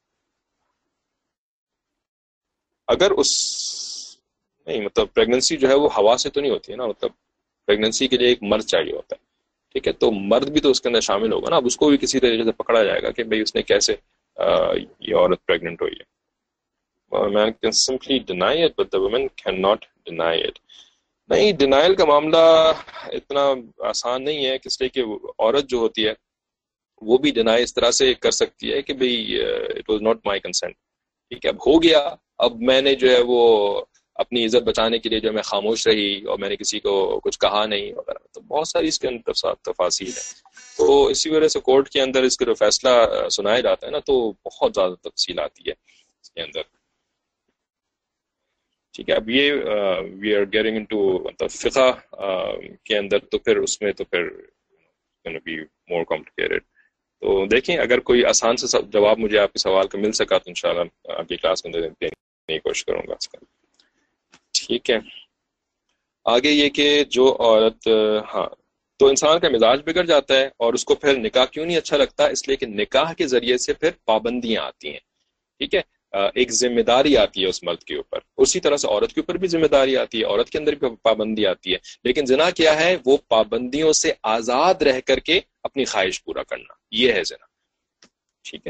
اگر اس نہیں مطلب پریگننسی جو ہے وہ ہوا سے تو نہیں ہوتی ہے نا، مطلب پریگننسی کے لیے ایک مرد چاہیے ہوتا ہے، ٹھیک ہے، تو مرد بھی تو اس کے اندر شامل ہوگا نا، اب اس کو بھی کسی طریقے سے پکڑا جائے گا کہ بھئی اس نے کیسے یہ عورت پریگننٹ ہوئی ہے۔ Man can simply deny it, but the women cannot deny it. نہیں، ڈینائل کا معاملہ اتنا آسان نہیں ہے، اس لیے کہ عورت جو ہوتی ہے وہ بھی ڈینائی اس طرح سے کر سکتی ہے کہ بھئی it was not my consent, ٹھیک ہے، اب ہو گیا، اب میں نے جو ہے وہ اپنی عزت بچانے کے لیے جو میں خاموش رہی اور میں نے کسی کو کچھ کہا نہیں وغیرہ، تو بہت ساری اس کے اندر تفاصیل ہیں، تو اسی وجہ سے کورٹ کے اندر اس کا جو فیصلہ سنایا جاتا ہے نا تو بہت زیادہ تفصیل آتی ہے اس کے اندر، ٹھیک ہے۔ اب یہ وی آر گیٹنگ انٹو مطلب فقہ کے اندر، تو پھر اس میں تو پھر بی مور کمپلیکیٹڈ، تو دیکھیں اگر کوئی آسان سے جواب مجھے آپ کے سوال کا مل سکا تو انشاءاللہ آپ کی کلاس کے اندر دینے کی کوشش کروں گا اس کا، ٹھیک ہے۔ آگے یہ کہ جو عورت ہاں تو انسان کا مزاج بگڑ جاتا ہے، اور اس کو پھر نکاح کیوں نہیں اچھا لگتا؟ اس لیے کہ نکاح کے ذریعے سے پھر پابندیاں آتی ہیں، ٹھیک ہے، ایک ذمہ داری آتی ہے اس مرد کے اوپر، اسی طرح سے عورت کے اوپر بھی ذمہ داری آتی ہے، عورت کے اندر بھی پابندی آتی ہے، لیکن زنا کیا ہے؟ وہ پابندیوں سے آزاد رہ کر کے اپنی خواہش پورا کرنا، یہ ہے زنا، ٹھیک ہے۔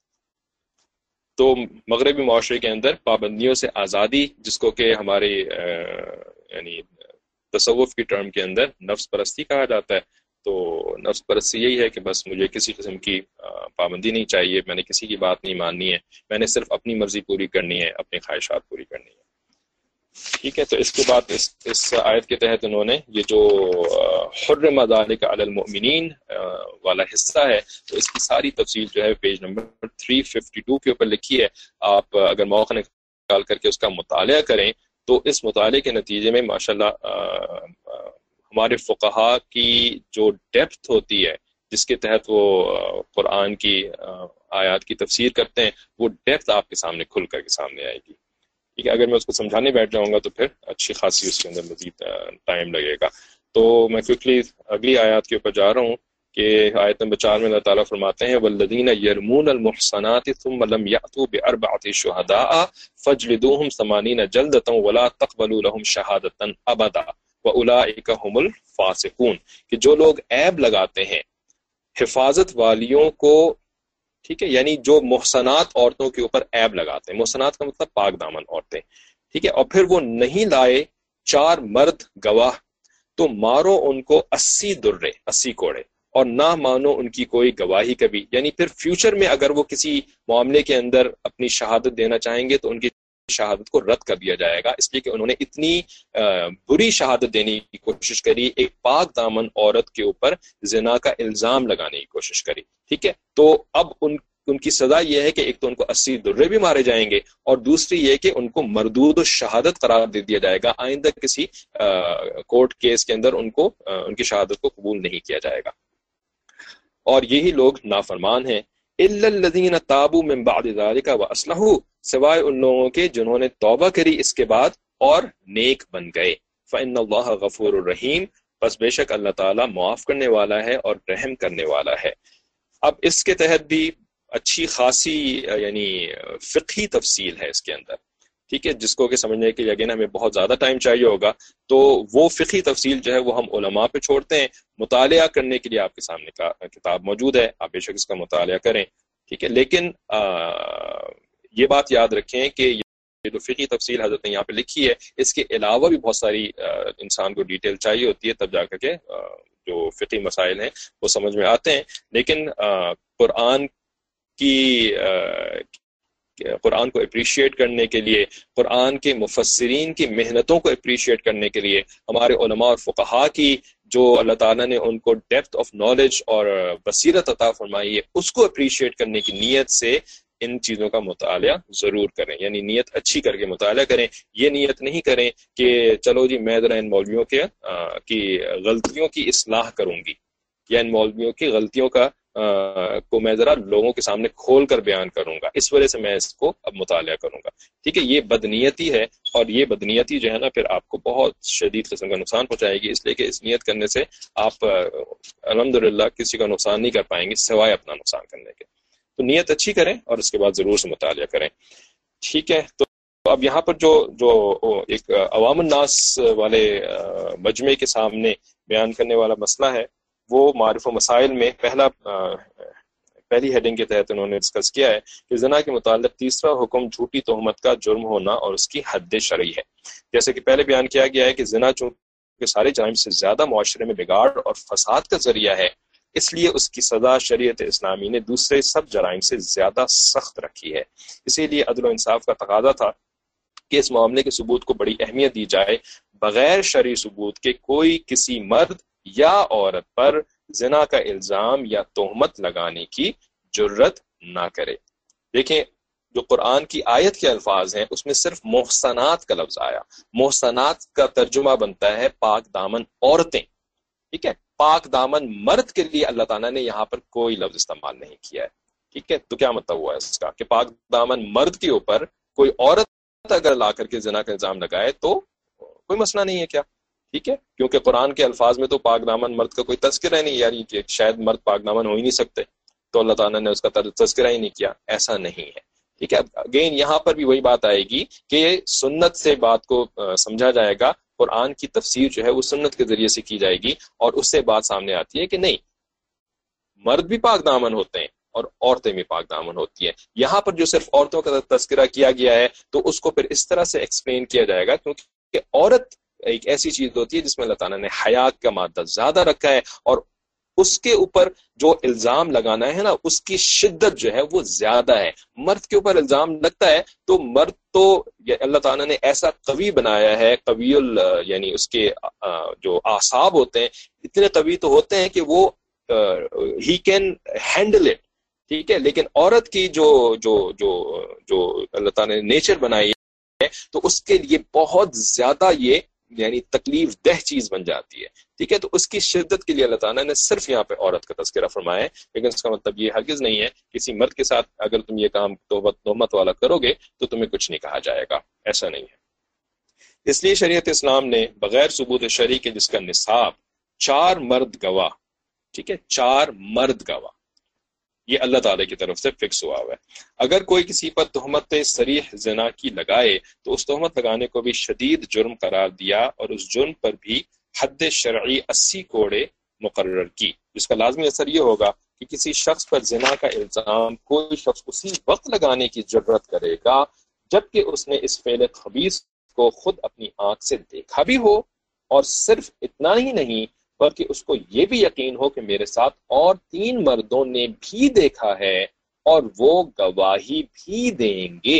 تو مغربی معاشرے کے اندر پابندیوں سے آزادی، جس کو کہ ہمارے یعنی تصوف کی ٹرم کے اندر نفس پرستی کہا جاتا ہے، تو نفس پرستی یہی ہے کہ بس مجھے کسی قسم کی پابندی نہیں چاہیے، میں نے کسی کی بات نہیں ماننی ہے، میں نے صرف اپنی مرضی پوری کرنی ہے، اپنی خواہشات پوری کرنی ہے، ٹھیک ہے۔ تو اس کے بعد اس آیت کے تحت انہوں نے یہ جو حرم ذالک علی المؤمنین والا حصہ ہے، تو اس کی ساری تفصیل جو ہے پیج نمبر 352 کے اوپر لکھی ہے، آپ اگر موقع نکال کر کے اس کا مطالعہ کریں تو اس مطالعے کے نتیجے میں ماشاءاللہ ہمارے فقہا کی جو ڈیپتھ ہوتی ہے جس کے تحت وہ قرآن کی آیات کی تفسیر کرتے ہیں، وہ ڈیپتھ آپ کے سامنے کھل کر کے سامنے آئے گی، ٹھیک ہے۔ اگر میں اس کو سمجھانے بیٹھ جاؤں گا تو پھر اچھی خاصی اس کے اندر مزید ٹائم لگے گا، تو میں کوئکلی اگلی آیات کے اوپر جا رہا ہوں کہ آیت نمبر 4 میں اللہ تعالیٰ فرماتے ہیں والذین یرمون المحصنات ثم لم یأتوا بأربعة شہداء فاجلدوہم 80 جلدۃ ولا تقبلوا لهم شہادۃ ابدا واولئک هم الفاسقون، کہ جو لوگ عیب لگاتے ہیں حفاظت والیوں کو، ٹھیک ہے، یعنی جو محسنات عورتوں کے اوپر عیب لگاتے ہیں، محسنات کا مطلب پاک دامن عورتیں، ٹھیک ہے، اور پھر وہ نہیں لائے 4 مرد گواہ تو مارو ان کو 80 درے، 80 کوڑے، اور نہ مانو ان کی کوئی گواہی کبھی، یعنی پھر فیوچر میں اگر وہ کسی معاملے کے اندر اپنی شہادت دینا چاہیں گے تو ان کی شہادت کو رد کر دیا جائے گا، اس لیے کہ انہوں نے اتنی بری شہادت دینے کی کوشش کری، ایک پاک دامن عورت کے اوپر زنا کا الزام لگانے کی کوشش کری، ٹھیک ہے۔ تو اب ان کی سزا یہ ہے کہ ایک تو ان کو 80 درے بھی مارے جائیں گے، اور دوسری یہ کہ ان کو مردود الشہادت قرار دے دیا جائے گا، آئندہ کسی کورٹ کیس کے اندر ان کی شہادت کو قبول نہیں کیا جائے گا، اور یہی لوگ نافرمان ہیں۔ الا الذین تابوا من بعد ذلک واصلحوا، سوائے ان لوگوں کے جنہوں نے توبہ کری اس کے بعد اور نیک بن گئے، فإن اللہ غفور الرحیم، پس بے شک اللہ تعالیٰ معاف کرنے والا ہے اور رحم کرنے والا ہے۔ اب اس کے تحت بھی اچھی خاصی یعنی فقہی تفصیل ہے اس کے اندر، ٹھیک ہے، جس کو کہ سمجھنے کے لیے اگین ہمیں بہت زیادہ ٹائم چاہیے ہوگا، تو وہ فقہی تفصیل جو ہے وہ ہم علماء پہ چھوڑتے ہیں، مطالعہ کرنے کے لیے آپ کے سامنے کتاب موجود ہے، آپ بے شک اس کا مطالعہ کریں، ٹھیک ہے، لیکن یہ بات یاد رکھیں کہ یہ جو فقہی تفصیل حضرت نے یہاں پہ لکھی ہے، اس کے علاوہ بھی بہت ساری انسان کو ڈیٹیل چاہیے ہوتی ہے، تب جا کر کے جو فقہی مسائل ہیں وہ سمجھ میں آتے ہیں، لیکن قرآن کی قرآن کو اپریشیٹ کرنے کے لیے، قرآن کے مفسرین کی محنتوں کو اپریشیٹ کرنے کے لیے، ہمارے علماء اور فقہا کی جو اللہ تعالیٰ نے ان کو ڈیپتھ آف نالج اور بصیرت عطا فرمائی ہے، اس کو اپریشیٹ کرنے کی نیت سے ان چیزوں کا مطالعہ ضرور کریں، یعنی نیت اچھی کر کے مطالعہ کریں۔ یہ نیت نہیں کریں کہ چلو جی میں ذرا ان مولویوں کی غلطیوں کی اصلاح کروں گی، یا ان مولویوں کی غلطیوں کو میں ذرا لوگوں کے سامنے کھول کر بیان کروں گا، اس وجہ سے میں اس کو اب مطالعہ کروں گا۔ ٹھیک ہے، یہ بدنیتی ہے، اور یہ بدنیتی جو ہے نا پھر آپ کو بہت شدید قسم کا نقصان پہنچائے گی، اس لیے کہ اس نیت کرنے سے آپ الحمدللہ کسی کا نقصان نہیں کر پائیں گے سوائے اپنا نقصان کرنے کے۔ تو نیت اچھی کریں اور اس کے بعد ضرور سے مطالعہ کریں۔ ٹھیک ہے، تو اب یہاں پر جو ایک عوام الناس والے مجمع کے سامنے بیان کرنے والا مسئلہ ہے، وہ معارف و مسائل میں پہلی ہیڈنگ کے تحت انہوں نے ڈسکس کیا ہے کہ زنا کے متعلق تیسرا حکم جھوٹی تہمت کا جرم ہونا اور اس کی حد شرعی ہے۔ جیسے کہ پہلے بیان کیا گیا ہے کہ زنا چونکہ سارے جرائم سے زیادہ معاشرے میں بگاڑ اور فساد کا ذریعہ ہے، اس لیے اس کی سزا شریعت اسلامی نے دوسرے سب جرائم سے زیادہ سخت رکھی ہے۔ اسی لیے عدل و انصاف کا تقاضا تھا کہ اس معاملے کے ثبوت کو بڑی اہمیت دی جائے، بغیر شرعی ثبوت کے کوئی کسی مرد یا عورت پر زنا کا الزام یا تہمت لگانے کی جرت نہ کرے۔ دیکھیں جو قرآن کی آیت کے الفاظ ہیں اس میں صرف محسنات کا لفظ آیا، محسنات کا ترجمہ بنتا ہے پاک دامن عورتیں، ٹھیک ہے، پاک دامن مرد کے لیے اللہ تعالیٰ نے یہاں پر کوئی لفظ استعمال نہیں کیا ہے۔ ٹھیک ہے، تو کیا مطلب ہوا ہے اس کا کہ پاک دامن مرد کے اوپر کوئی عورت اگر لا کر کے زنا کا الزام لگائے تو کوئی مسئلہ نہیں ہے کیا؟ ٹھیک ہے، کیونکہ قرآن کے الفاظ میں تو پاک دامن مرد کا کوئی تذکرہ نہیں، یعنی کہ شاید مرد پاک دامن ہو ہی نہیں سکتے، تو اللہ تعالیٰ نے اس کا تذکرہ ہی نہیں کیا، ایسا نہیں ہے۔ ٹھیک ہے، اگین یہاں پر بھی وہی بات آئے گی کہ سنت سے بات کو سمجھا جائے گا، قرآن کی تفسیر جو ہے وہ سنت کے ذریعے سے کی جائے گی، اور اس سے بات سامنے آتی ہے کہ نہیں، مرد بھی پاک دامن ہوتے ہیں اور عورتیں بھی پاک دامن ہوتی ہیں۔ یہاں پر جو صرف عورتوں کا تذکرہ کیا گیا ہے تو اس کو پھر اس طرح سے ایکسپلین کیا جائے گا کیونکہ عورت ایک ایسی چیز ہوتی ہے جس میں اللہ تعالیٰ نے حیات کا مادہ زیادہ رکھا ہے، اور اس کے اوپر جو الزام لگانا ہے نا اس کی شدت جو ہے وہ زیادہ ہے۔ مرد کے اوپر الزام لگتا ہے تو مرد تو اللہ تعالیٰ نے ایسا قوی بنایا ہے، قوی یعنی اس کے جو اعصاب ہوتے ہیں اتنے قوی تو ہوتے ہیں کہ وہ ہی کین ہینڈل اٹ، ٹھیک ہے، لیکن عورت کی جو جو جو جو اللہ تعالیٰ نے نیچر بنائی ہے تو اس کے لیے بہت زیادہ یہ یعنی تکلیف دہ چیز بن جاتی ہے، ٹھیک ہے، تو اس کی شدت کے لیے اللہ تعالیٰ نے صرف یہاں پہ عورت کا تذکرہ فرمایا ہے، لیکن اس کا مطلب یہ ہرگز نہیں ہے کسی مرد کے ساتھ اگر تم یہ کام تہمت والا کرو گے تو تمہیں کچھ نہیں کہا جائے گا، ایسا نہیں ہے۔ اس لیے شریعت اسلام نے بغیر ثبوت شرعی کے جس کا نصاب 4 مرد گواہ، ٹھیک ہے، 4 مرد گواہ، یہ اللہ تعالیٰ کی طرف سے فکس ہوا ہے۔ اگر کوئی کسی پر تہمت صریح زنا کی لگائے تو اس تہمت لگانے کو بھی شدید جرم قرار دیا اور اس جرم پر بھی حد شرعی 80 کوڑے مقرر کی، جس کا لازمی اثر یہ ہوگا کہ کسی شخص پر زنا کا الزام کوئی شخص اسی وقت لگانے کی جرت کرے گا جبکہ اس نے اس فعل خبیث کو خود اپنی آنکھ سے دیکھا بھی ہو، اور صرف اتنا ہی نہیں بلکہ اس کو یہ بھی یقین ہو کہ میرے ساتھ اور 3 مردوں نے بھی دیکھا ہے اور وہ گواہی بھی دیں گے،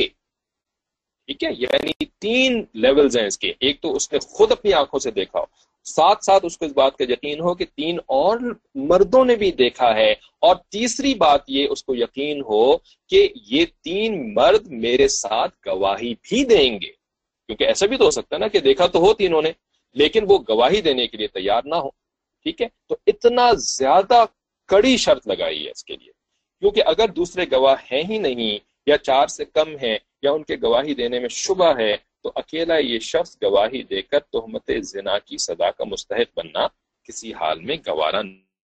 ٹھیک ہے، یعنی 3 لیولز ہیں اس کے، ایک تو اس نے خود اپنی آنکھوں سے دیکھا ہو، ساتھ ساتھ اس کو اس بات کا یقین ہو کہ 3 اور مردوں نے بھی دیکھا ہے، اور تیسری بات یہ اس کو یقین ہو کہ یہ 3 مرد میرے ساتھ گواہی بھی دیں گے، کیونکہ ایسا بھی تو ہو سکتا ہے نا کہ دیکھا تو ہو تینوں نے لیکن وہ گواہی دینے کے لیے تیار نہ ہو، ٹھیک ہے، تو اتنا زیادہ کڑی شرط لگائی ہے اس کے لیے، کیونکہ اگر دوسرے گواہ ہیں ہی نہیں یا 4 سے کم ہیں یا ان کے گواہی دینے میں شبہ ہے تو اکیلا یہ شخص گواہی دے کر تہمت زنا کی سزا کا مستحق بننا کسی حال میں گوارا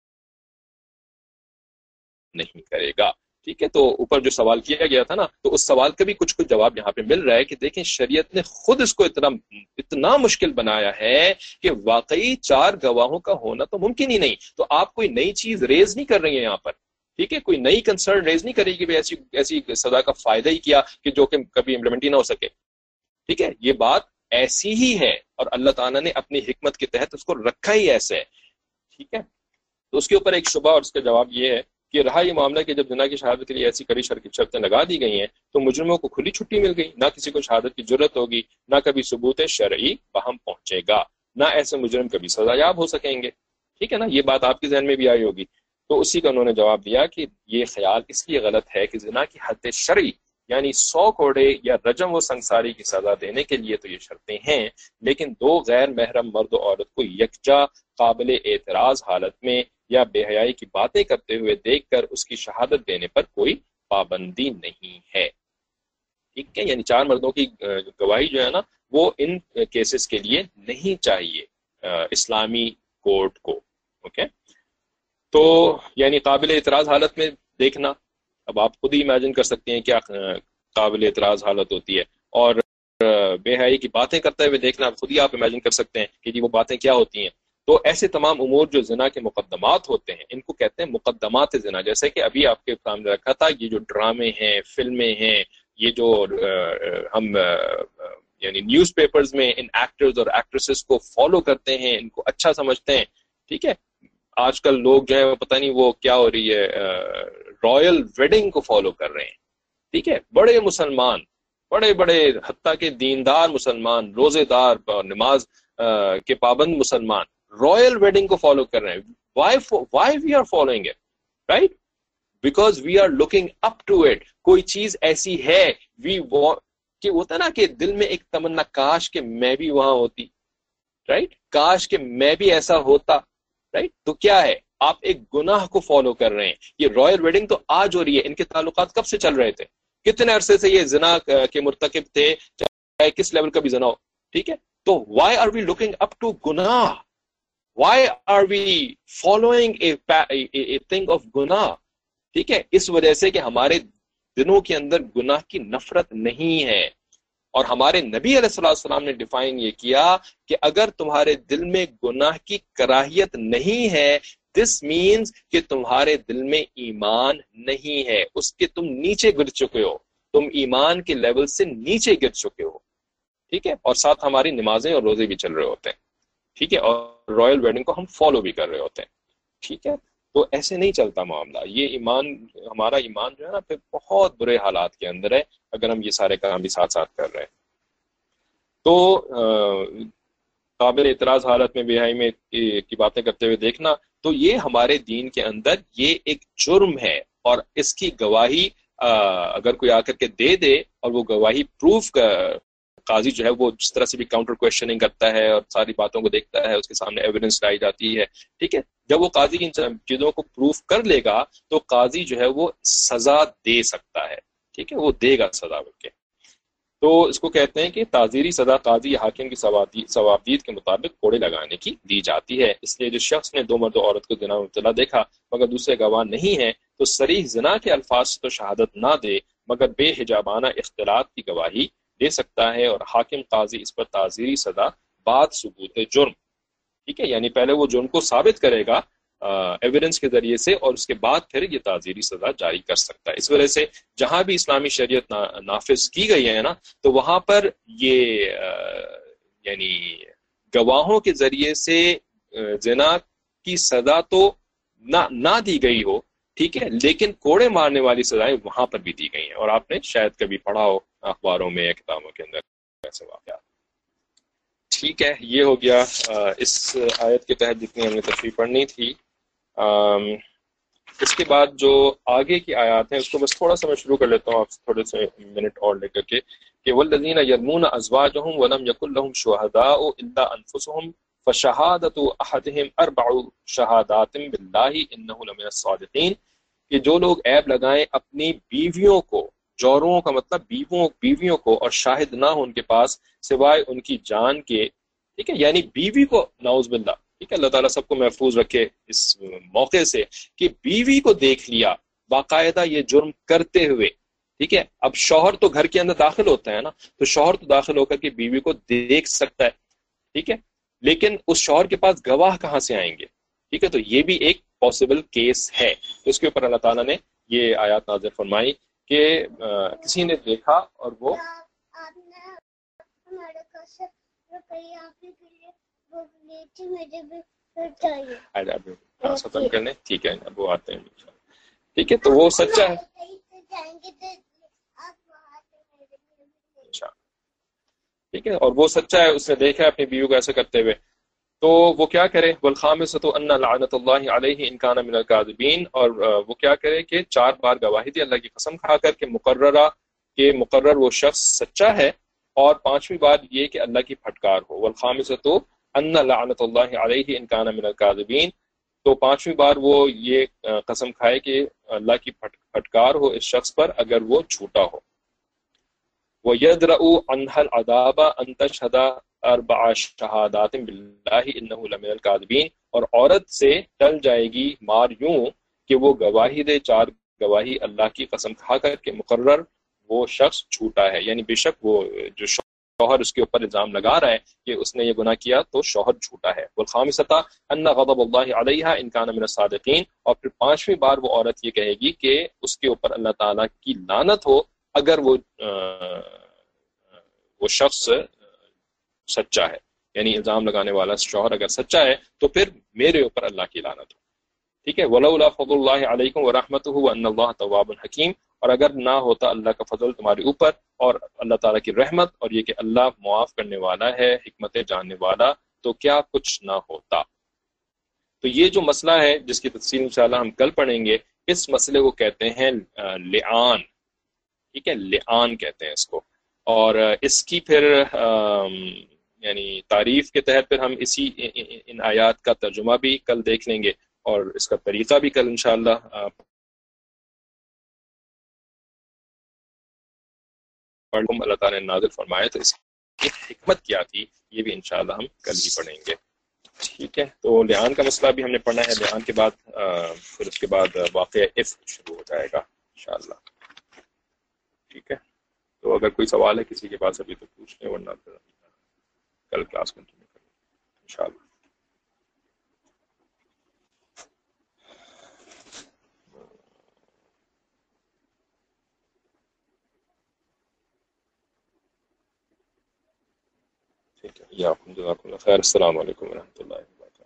نہیں کرے گا، ٹھیک ہے۔ تو اوپر جو سوال کیا گیا تھا نا تو اس سوال کا بھی کچھ جواب یہاں پہ مل رہا ہے کہ دیکھیں شریعت نے خود اس کو اتنا مشکل بنایا ہے کہ واقعی 4 گواہوں کا ہونا تو ممکن ہی نہیں، تو آپ کوئی نئی چیز ریز نہیں کر رہی ہیں یہاں پر، ٹھیک ہے، کوئی نئی کنسرن ریز نہیں کرے گی ایسی سزا کا فائدہ ہی کیا کہ جو کہ کبھی امپلیمنٹ ہی نہ ہو سکے، ٹھیک ہے، یہ بات ایسی ہی ہے اور اللہ تعالیٰ نے اپنی حکمت کے تحت اس کو رکھا ہی ایسے ہے، ٹھیک ہے. تو اس کے اوپر ایک شبہ اور اس کا جواب یہ ہے کہ رہا یہ معاملہ کہ جب زنا کی شہادت کے لیے ایسی کڑی شرطیں لگا دی گئی ہیں تو مجرموں کو کھلی چھٹی مل گئی، نہ کسی کو شہادت کی ضرورت ہوگی، نہ کبھی ثبوت شرعی وہاں پہنچے گا، نہ ایسے مجرم کبھی سزا یاب ہو سکیں گے. ٹھیک ہے نا، یہ بات آپ کے ذہن میں بھی آئی ہوگی. تو اسی کا انہوں نے جواب دیا کہ یہ خیال اس لیے غلط ہے کہ زنا کی حد شرعی یعنی 100 کوڑے یا رجم و سنساری کی سزا دینے کے لیے تو یہ شرطیں ہیں، لیکن دو غیر محرم مرد و عورت کو یکجا قابل اعتراض حالت میں یا بے حیائی کی باتیں کرتے ہوئے دیکھ کر اس کی شہادت دینے پر کوئی پابندی نہیں ہے. ٹھیک ہے، یعنی 4 مردوں کی گواہی جو ہے نا وہ ان کیسز کے لیے نہیں چاہیے اسلامی کورٹ کو. اوکے، تو یعنی قابل اعتراض حالت میں دیکھنا، اب آپ خود ہی امیجن کر سکتے ہیں کیا قابل اعتراض حالت ہوتی ہے، اور بے حیائی کی باتیں کرتے ہوئے دیکھنا خود ہی آپ امیجن کر سکتے ہیں کہ جی وہ باتیں کیا ہوتی ہیں. تو ایسے تمام امور جو زنا کے مقدمات ہوتے ہیں ان کو کہتے ہیں مقدمات زنا. جیسے کہ ابھی آپ کے سامنے رکھا تھا، یہ جو ڈرامے ہیں، فلمیں ہیں، یہ جو ہم یعنی نیوز پیپرز میں ان ایکٹرز اور ایکٹریسز کو فالو کرتے ہیں، ان کو اچھا سمجھتے ہیں. ٹھیک ہے، آج کل لوگ جو ہے پتہ نہیں وہ کیا ہو رہی ہے، رائل ویڈنگ کو فالو کر رہے ہیں. ٹھیک ہے، بڑے مسلمان، بڑے بڑے حتیٰ کہ دیندار مسلمان، روزے دار اور نماز کے پابند مسلمان رائل ویڈنگ کو فالو کر رہے ہیں. why we are following it, right? because we are looking up to it. کوئی چیز ایسی ہے کہ ہوتا نا کہ دل میں ایک تمنا، کاش کہ میں بھی وہاں ہوتی، رائٹ، کاش کہ میں بھی ایسا ہوتا، رائٹ. تو کیا ہے، آپ ایک گناہ کو فالو کر رہے ہیں. یہ رائل ویڈنگ تو آج ہو رہی ہے، ان کے تعلقات کب سے چل رہے تھے، کتنے عرصے سے یہ زنا کے مرتکب تھے، چاہے کس لیول کا بھی زنا ہو. ٹھیک ہے، تو why are we looking up to گناہ؟ why are we following a thing of گناہ؟ ٹھیک ہے، اس وجہ سے کہ ہمارے دلوں کے اندر گناہ کی نفرت نہیں ہے. اور ہمارے نبی علیہ السلام نے ڈیفائن یہ کیا کہ اگر تمہارے دل میں گناہ کی کراہیت نہیں ہے، دس مینز کہ تمہارے دل میں ایمان نہیں ہے، اس کے تم نیچے گر چکے ہو، تم ایمان کے لیول سے نیچے گر چکے ہو. ٹھیک ہے، اور ساتھ ہماری نمازیں اور روزے بھی چل رہے ہوتے ہیں. ٹھیک ہے، اور رائل ویڈنگ کو ہم فالو بھی کر رہے ہوتے ہیں. ٹھیک ہے، تو ایسے نہیں چلتا معاملہ. یہ ایمان، ہمارا ایمان جو ہے نا پھر بہت برے حالات کے اندر ہے اگر ہم یہ سارے کام بھی ساتھ ساتھ کر رہے ہیں. تو قابل اعتراض حالت میں بے حیائی میں کی باتیں کرتے ہوئے دیکھنا، تو یہ ہمارے دین کے اندر یہ ایک جرم ہے. اور اس کی گواہی اگر کوئی آ کر کے دے دے اور وہ گواہی پروف قاضی جو ہے وہ جس طرح سے بھی کاؤنٹر کویشچننگ کرتا ہے اور ساری باتوں کو دیکھتا ہے، اس کے سامنے ایویڈنس لائی جاتی ہے. ٹھیک ہے، جب وہ قاضی ان چیزوں کو پروف کر لے گا تو قاضی جو ہے وہ سزا دے سکتا ہے. ٹھیک ہے، وہ دے گا سزا بلکہ. تو اس کو کہتے ہیں کہ تعزیری سزا قاضی حاکم کی ثوابدید کے مطابق کوڑے لگانے کی دی جاتی ہے. اس لیے جو شخص نے 2 مرد و عورت کو زنا میں مبتلا دیکھا مگر دوسرے گواہ نہیں ہیں تو صریح زنا کے الفاظ سے تو شہادت نہ دے مگر بے حجابانہ اختلاط کی گواہی دے سکتا ہے، اور حاکم قاضی اس پر تعزیری سزا بعد ثبوت جرم، ٹھیک ہے، یعنی پہلے وہ جرم کو ثابت کرے گا ایویڈنس کے ذریعے سے، اور اس کے بعد پھر یہ تعزیری سزا جاری کر سکتا ہے. اس وجہ سے جہاں بھی اسلامی شریعت نافذ کی گئی ہے نا تو وہاں پر یہ یعنی گواہوں کے ذریعے سے زنا کی سزا تو نہ دی گئی ہو، ٹھیک ہے، لیکن کوڑے مارنے والی سزائیں وہاں پر بھی دی گئی ہیں. اور آپ نے شاید کبھی پڑھا ہو اخباروں میں یا کتابوں کے اندر ایسے واقعات. ٹھیک ہے، یہ ہو گیا اس آیت کے تحت جتنی ہم نے تفصیل پڑھنی تھی. اس کے بعد جو آگے کی آیات ہیں اس کو بس تھوڑا سا میں شروع کر لیتا ہوں آپ تھوڑے سے منٹ اور لے کر کے، کہ والذین یرمون ازواجہم ولم یکن لہم شہداء الا انفسہم فشہادۃ احدہم 4 شہادات باللہ انہ لمن الصادقین، کہ جو لوگ عیب لگائیں اپنی بیویوں کو، جوروں کا مطلب بیویوں کو، اور شاہد نہ ہو ان کے پاس سوائے ان کی جان کے. ٹھیک ہے، یعنی بیوی کو، نعوذ باللہ، ٹھیک ہے، اللہ تعالیٰ سب کو محفوظ رکھے اس موقع سے کہ بیوی کو دیکھ لیا باقاعدہ یہ جرم کرتے ہوئے. ٹھیک ہے، اب شوہر تو گھر کے اندر داخل ہوتا ہے نا، تو شوہر تو داخل ہو کر کے بیوی کو دیکھ سکتا ہے. ٹھیک ہے، لیکن اس شوہر کے پاس گواہ کہاں سے آئیں گے؟ ٹھیک ہے، تو یہ بھی ایک پاسبل کیس ہے. اس کے اوپر اللہ تعالیٰ نے یہ آیات نازل فرمائی کہ کسی نے دیکھا اور وہ کلاس ختم کر لیں، ٹھیک ہے اب وہ آتے ہیں ٹھیک ہے، تو وہ سچا ہے. اچھا ٹھیک ہے، اور وہ سچا ہے، اس نے دیکھا ہے اپنی بیوی کو ایسا کرتے ہوئے، تو وہ کیا کرے؟ والخامسۃ ان لعنت اللہ علیہ ان کان من الکاذبین، اور وہ کیا کرے کہ 4 بار گواہی دے اللہ کی قسم کھا کر کہ مقرر وہ شخص سچا ہے، اور 5ویں بار یہ کہ اللہ کی پھٹکار ہو. والخامسۃ ان لعنت اللہ علیہ ان کان من الکاذبین، تو 5ویں بار وہ یہ قسم کھائے کہ اللہ کی پھٹکار ہو اس شخص پر اگر وہ جھوٹا ہو. وَيَدْرَأُ عَنْهَا الْعَذَابَ أَن تَشْهَدَ 4 شہادات بِاللَّهِ إِنَّهُ لَمِنَ الْكَاذِبِينَ، اور عورت سے ٹل جائے گی مار یوں کہ وہ گواہی دے 4 گواہی اللہ کی قسم کھا کر کہ مقرر وہ شخص جھوٹا ہے، یعنی بے شک وہ جو شوہر اس کے اوپر الزام لگا رہا ہے کہ اس نے یہ گناہ کیا تو شوہر جھوٹا ہے. والخامسۃ ان غضب اللہ علیہا ان کان من الصادقین، اور پھر 5ویں بار وہ عورت یہ کہے گی کہ اس کے اوپر اللہ تعالیٰ کی لعنت ہو اگر وہ شخص سچا ہے، یعنی الزام لگانے والا شوہر اگر سچا ہے تو پھر میرے اوپر اللہ کی لعنت ہو. ٹھیک ہے، ولولا فضل اللہ علیکم ورحمتہ وان اللہ تواب حکیم، اور اگر نہ ہوتا اللہ کا فضل تمہارے اوپر اور اللہ تعالیٰ کی رحمت اور یہ کہ اللہ معاف کرنے والا ہے، حکمت جاننے والا، تو کیا کچھ نہ ہوتا. تو یہ جو مسئلہ ہے جس کی تفصیل انشاءاللہ ہم کل پڑھیں گے، اس مسئلے کو کہتے ہیں لعان. ٹھیک ہے، لعان کہتے ہیں اس کو، اور اس کی پھر یعنی تعریف کے تحت پھر ہم ان آیات کا ترجمہ بھی کل دیکھ لیں گے، اور اس کا طریقہ بھی کل انشاءاللہ اللہ تعالیٰ نے نازل فرمایا تو اس کی حکمت کیا تھی یہ بھی انشاءاللہ ہم کل ہی پڑھیں گے. ٹھیک ہے، تو لعان کا مسئلہ بھی ہم نے پڑھنا ہے. لعان کے بعد پھر اس کے بعد واقعہ افک شروع ہو جائے گا انشاءاللہ. ٹھیک ہے، تو اگر کوئی سوال ہے کسی کے پاس ابھی تو پوچھ لیں، ورنہ پھر کل کلاس کنٹینیو کریں انشاءاللہ. ٹھیک ہے، یا جزاکم اللہ خیر. السلام علیکم ورحمۃ اللہ وبرکاتہ.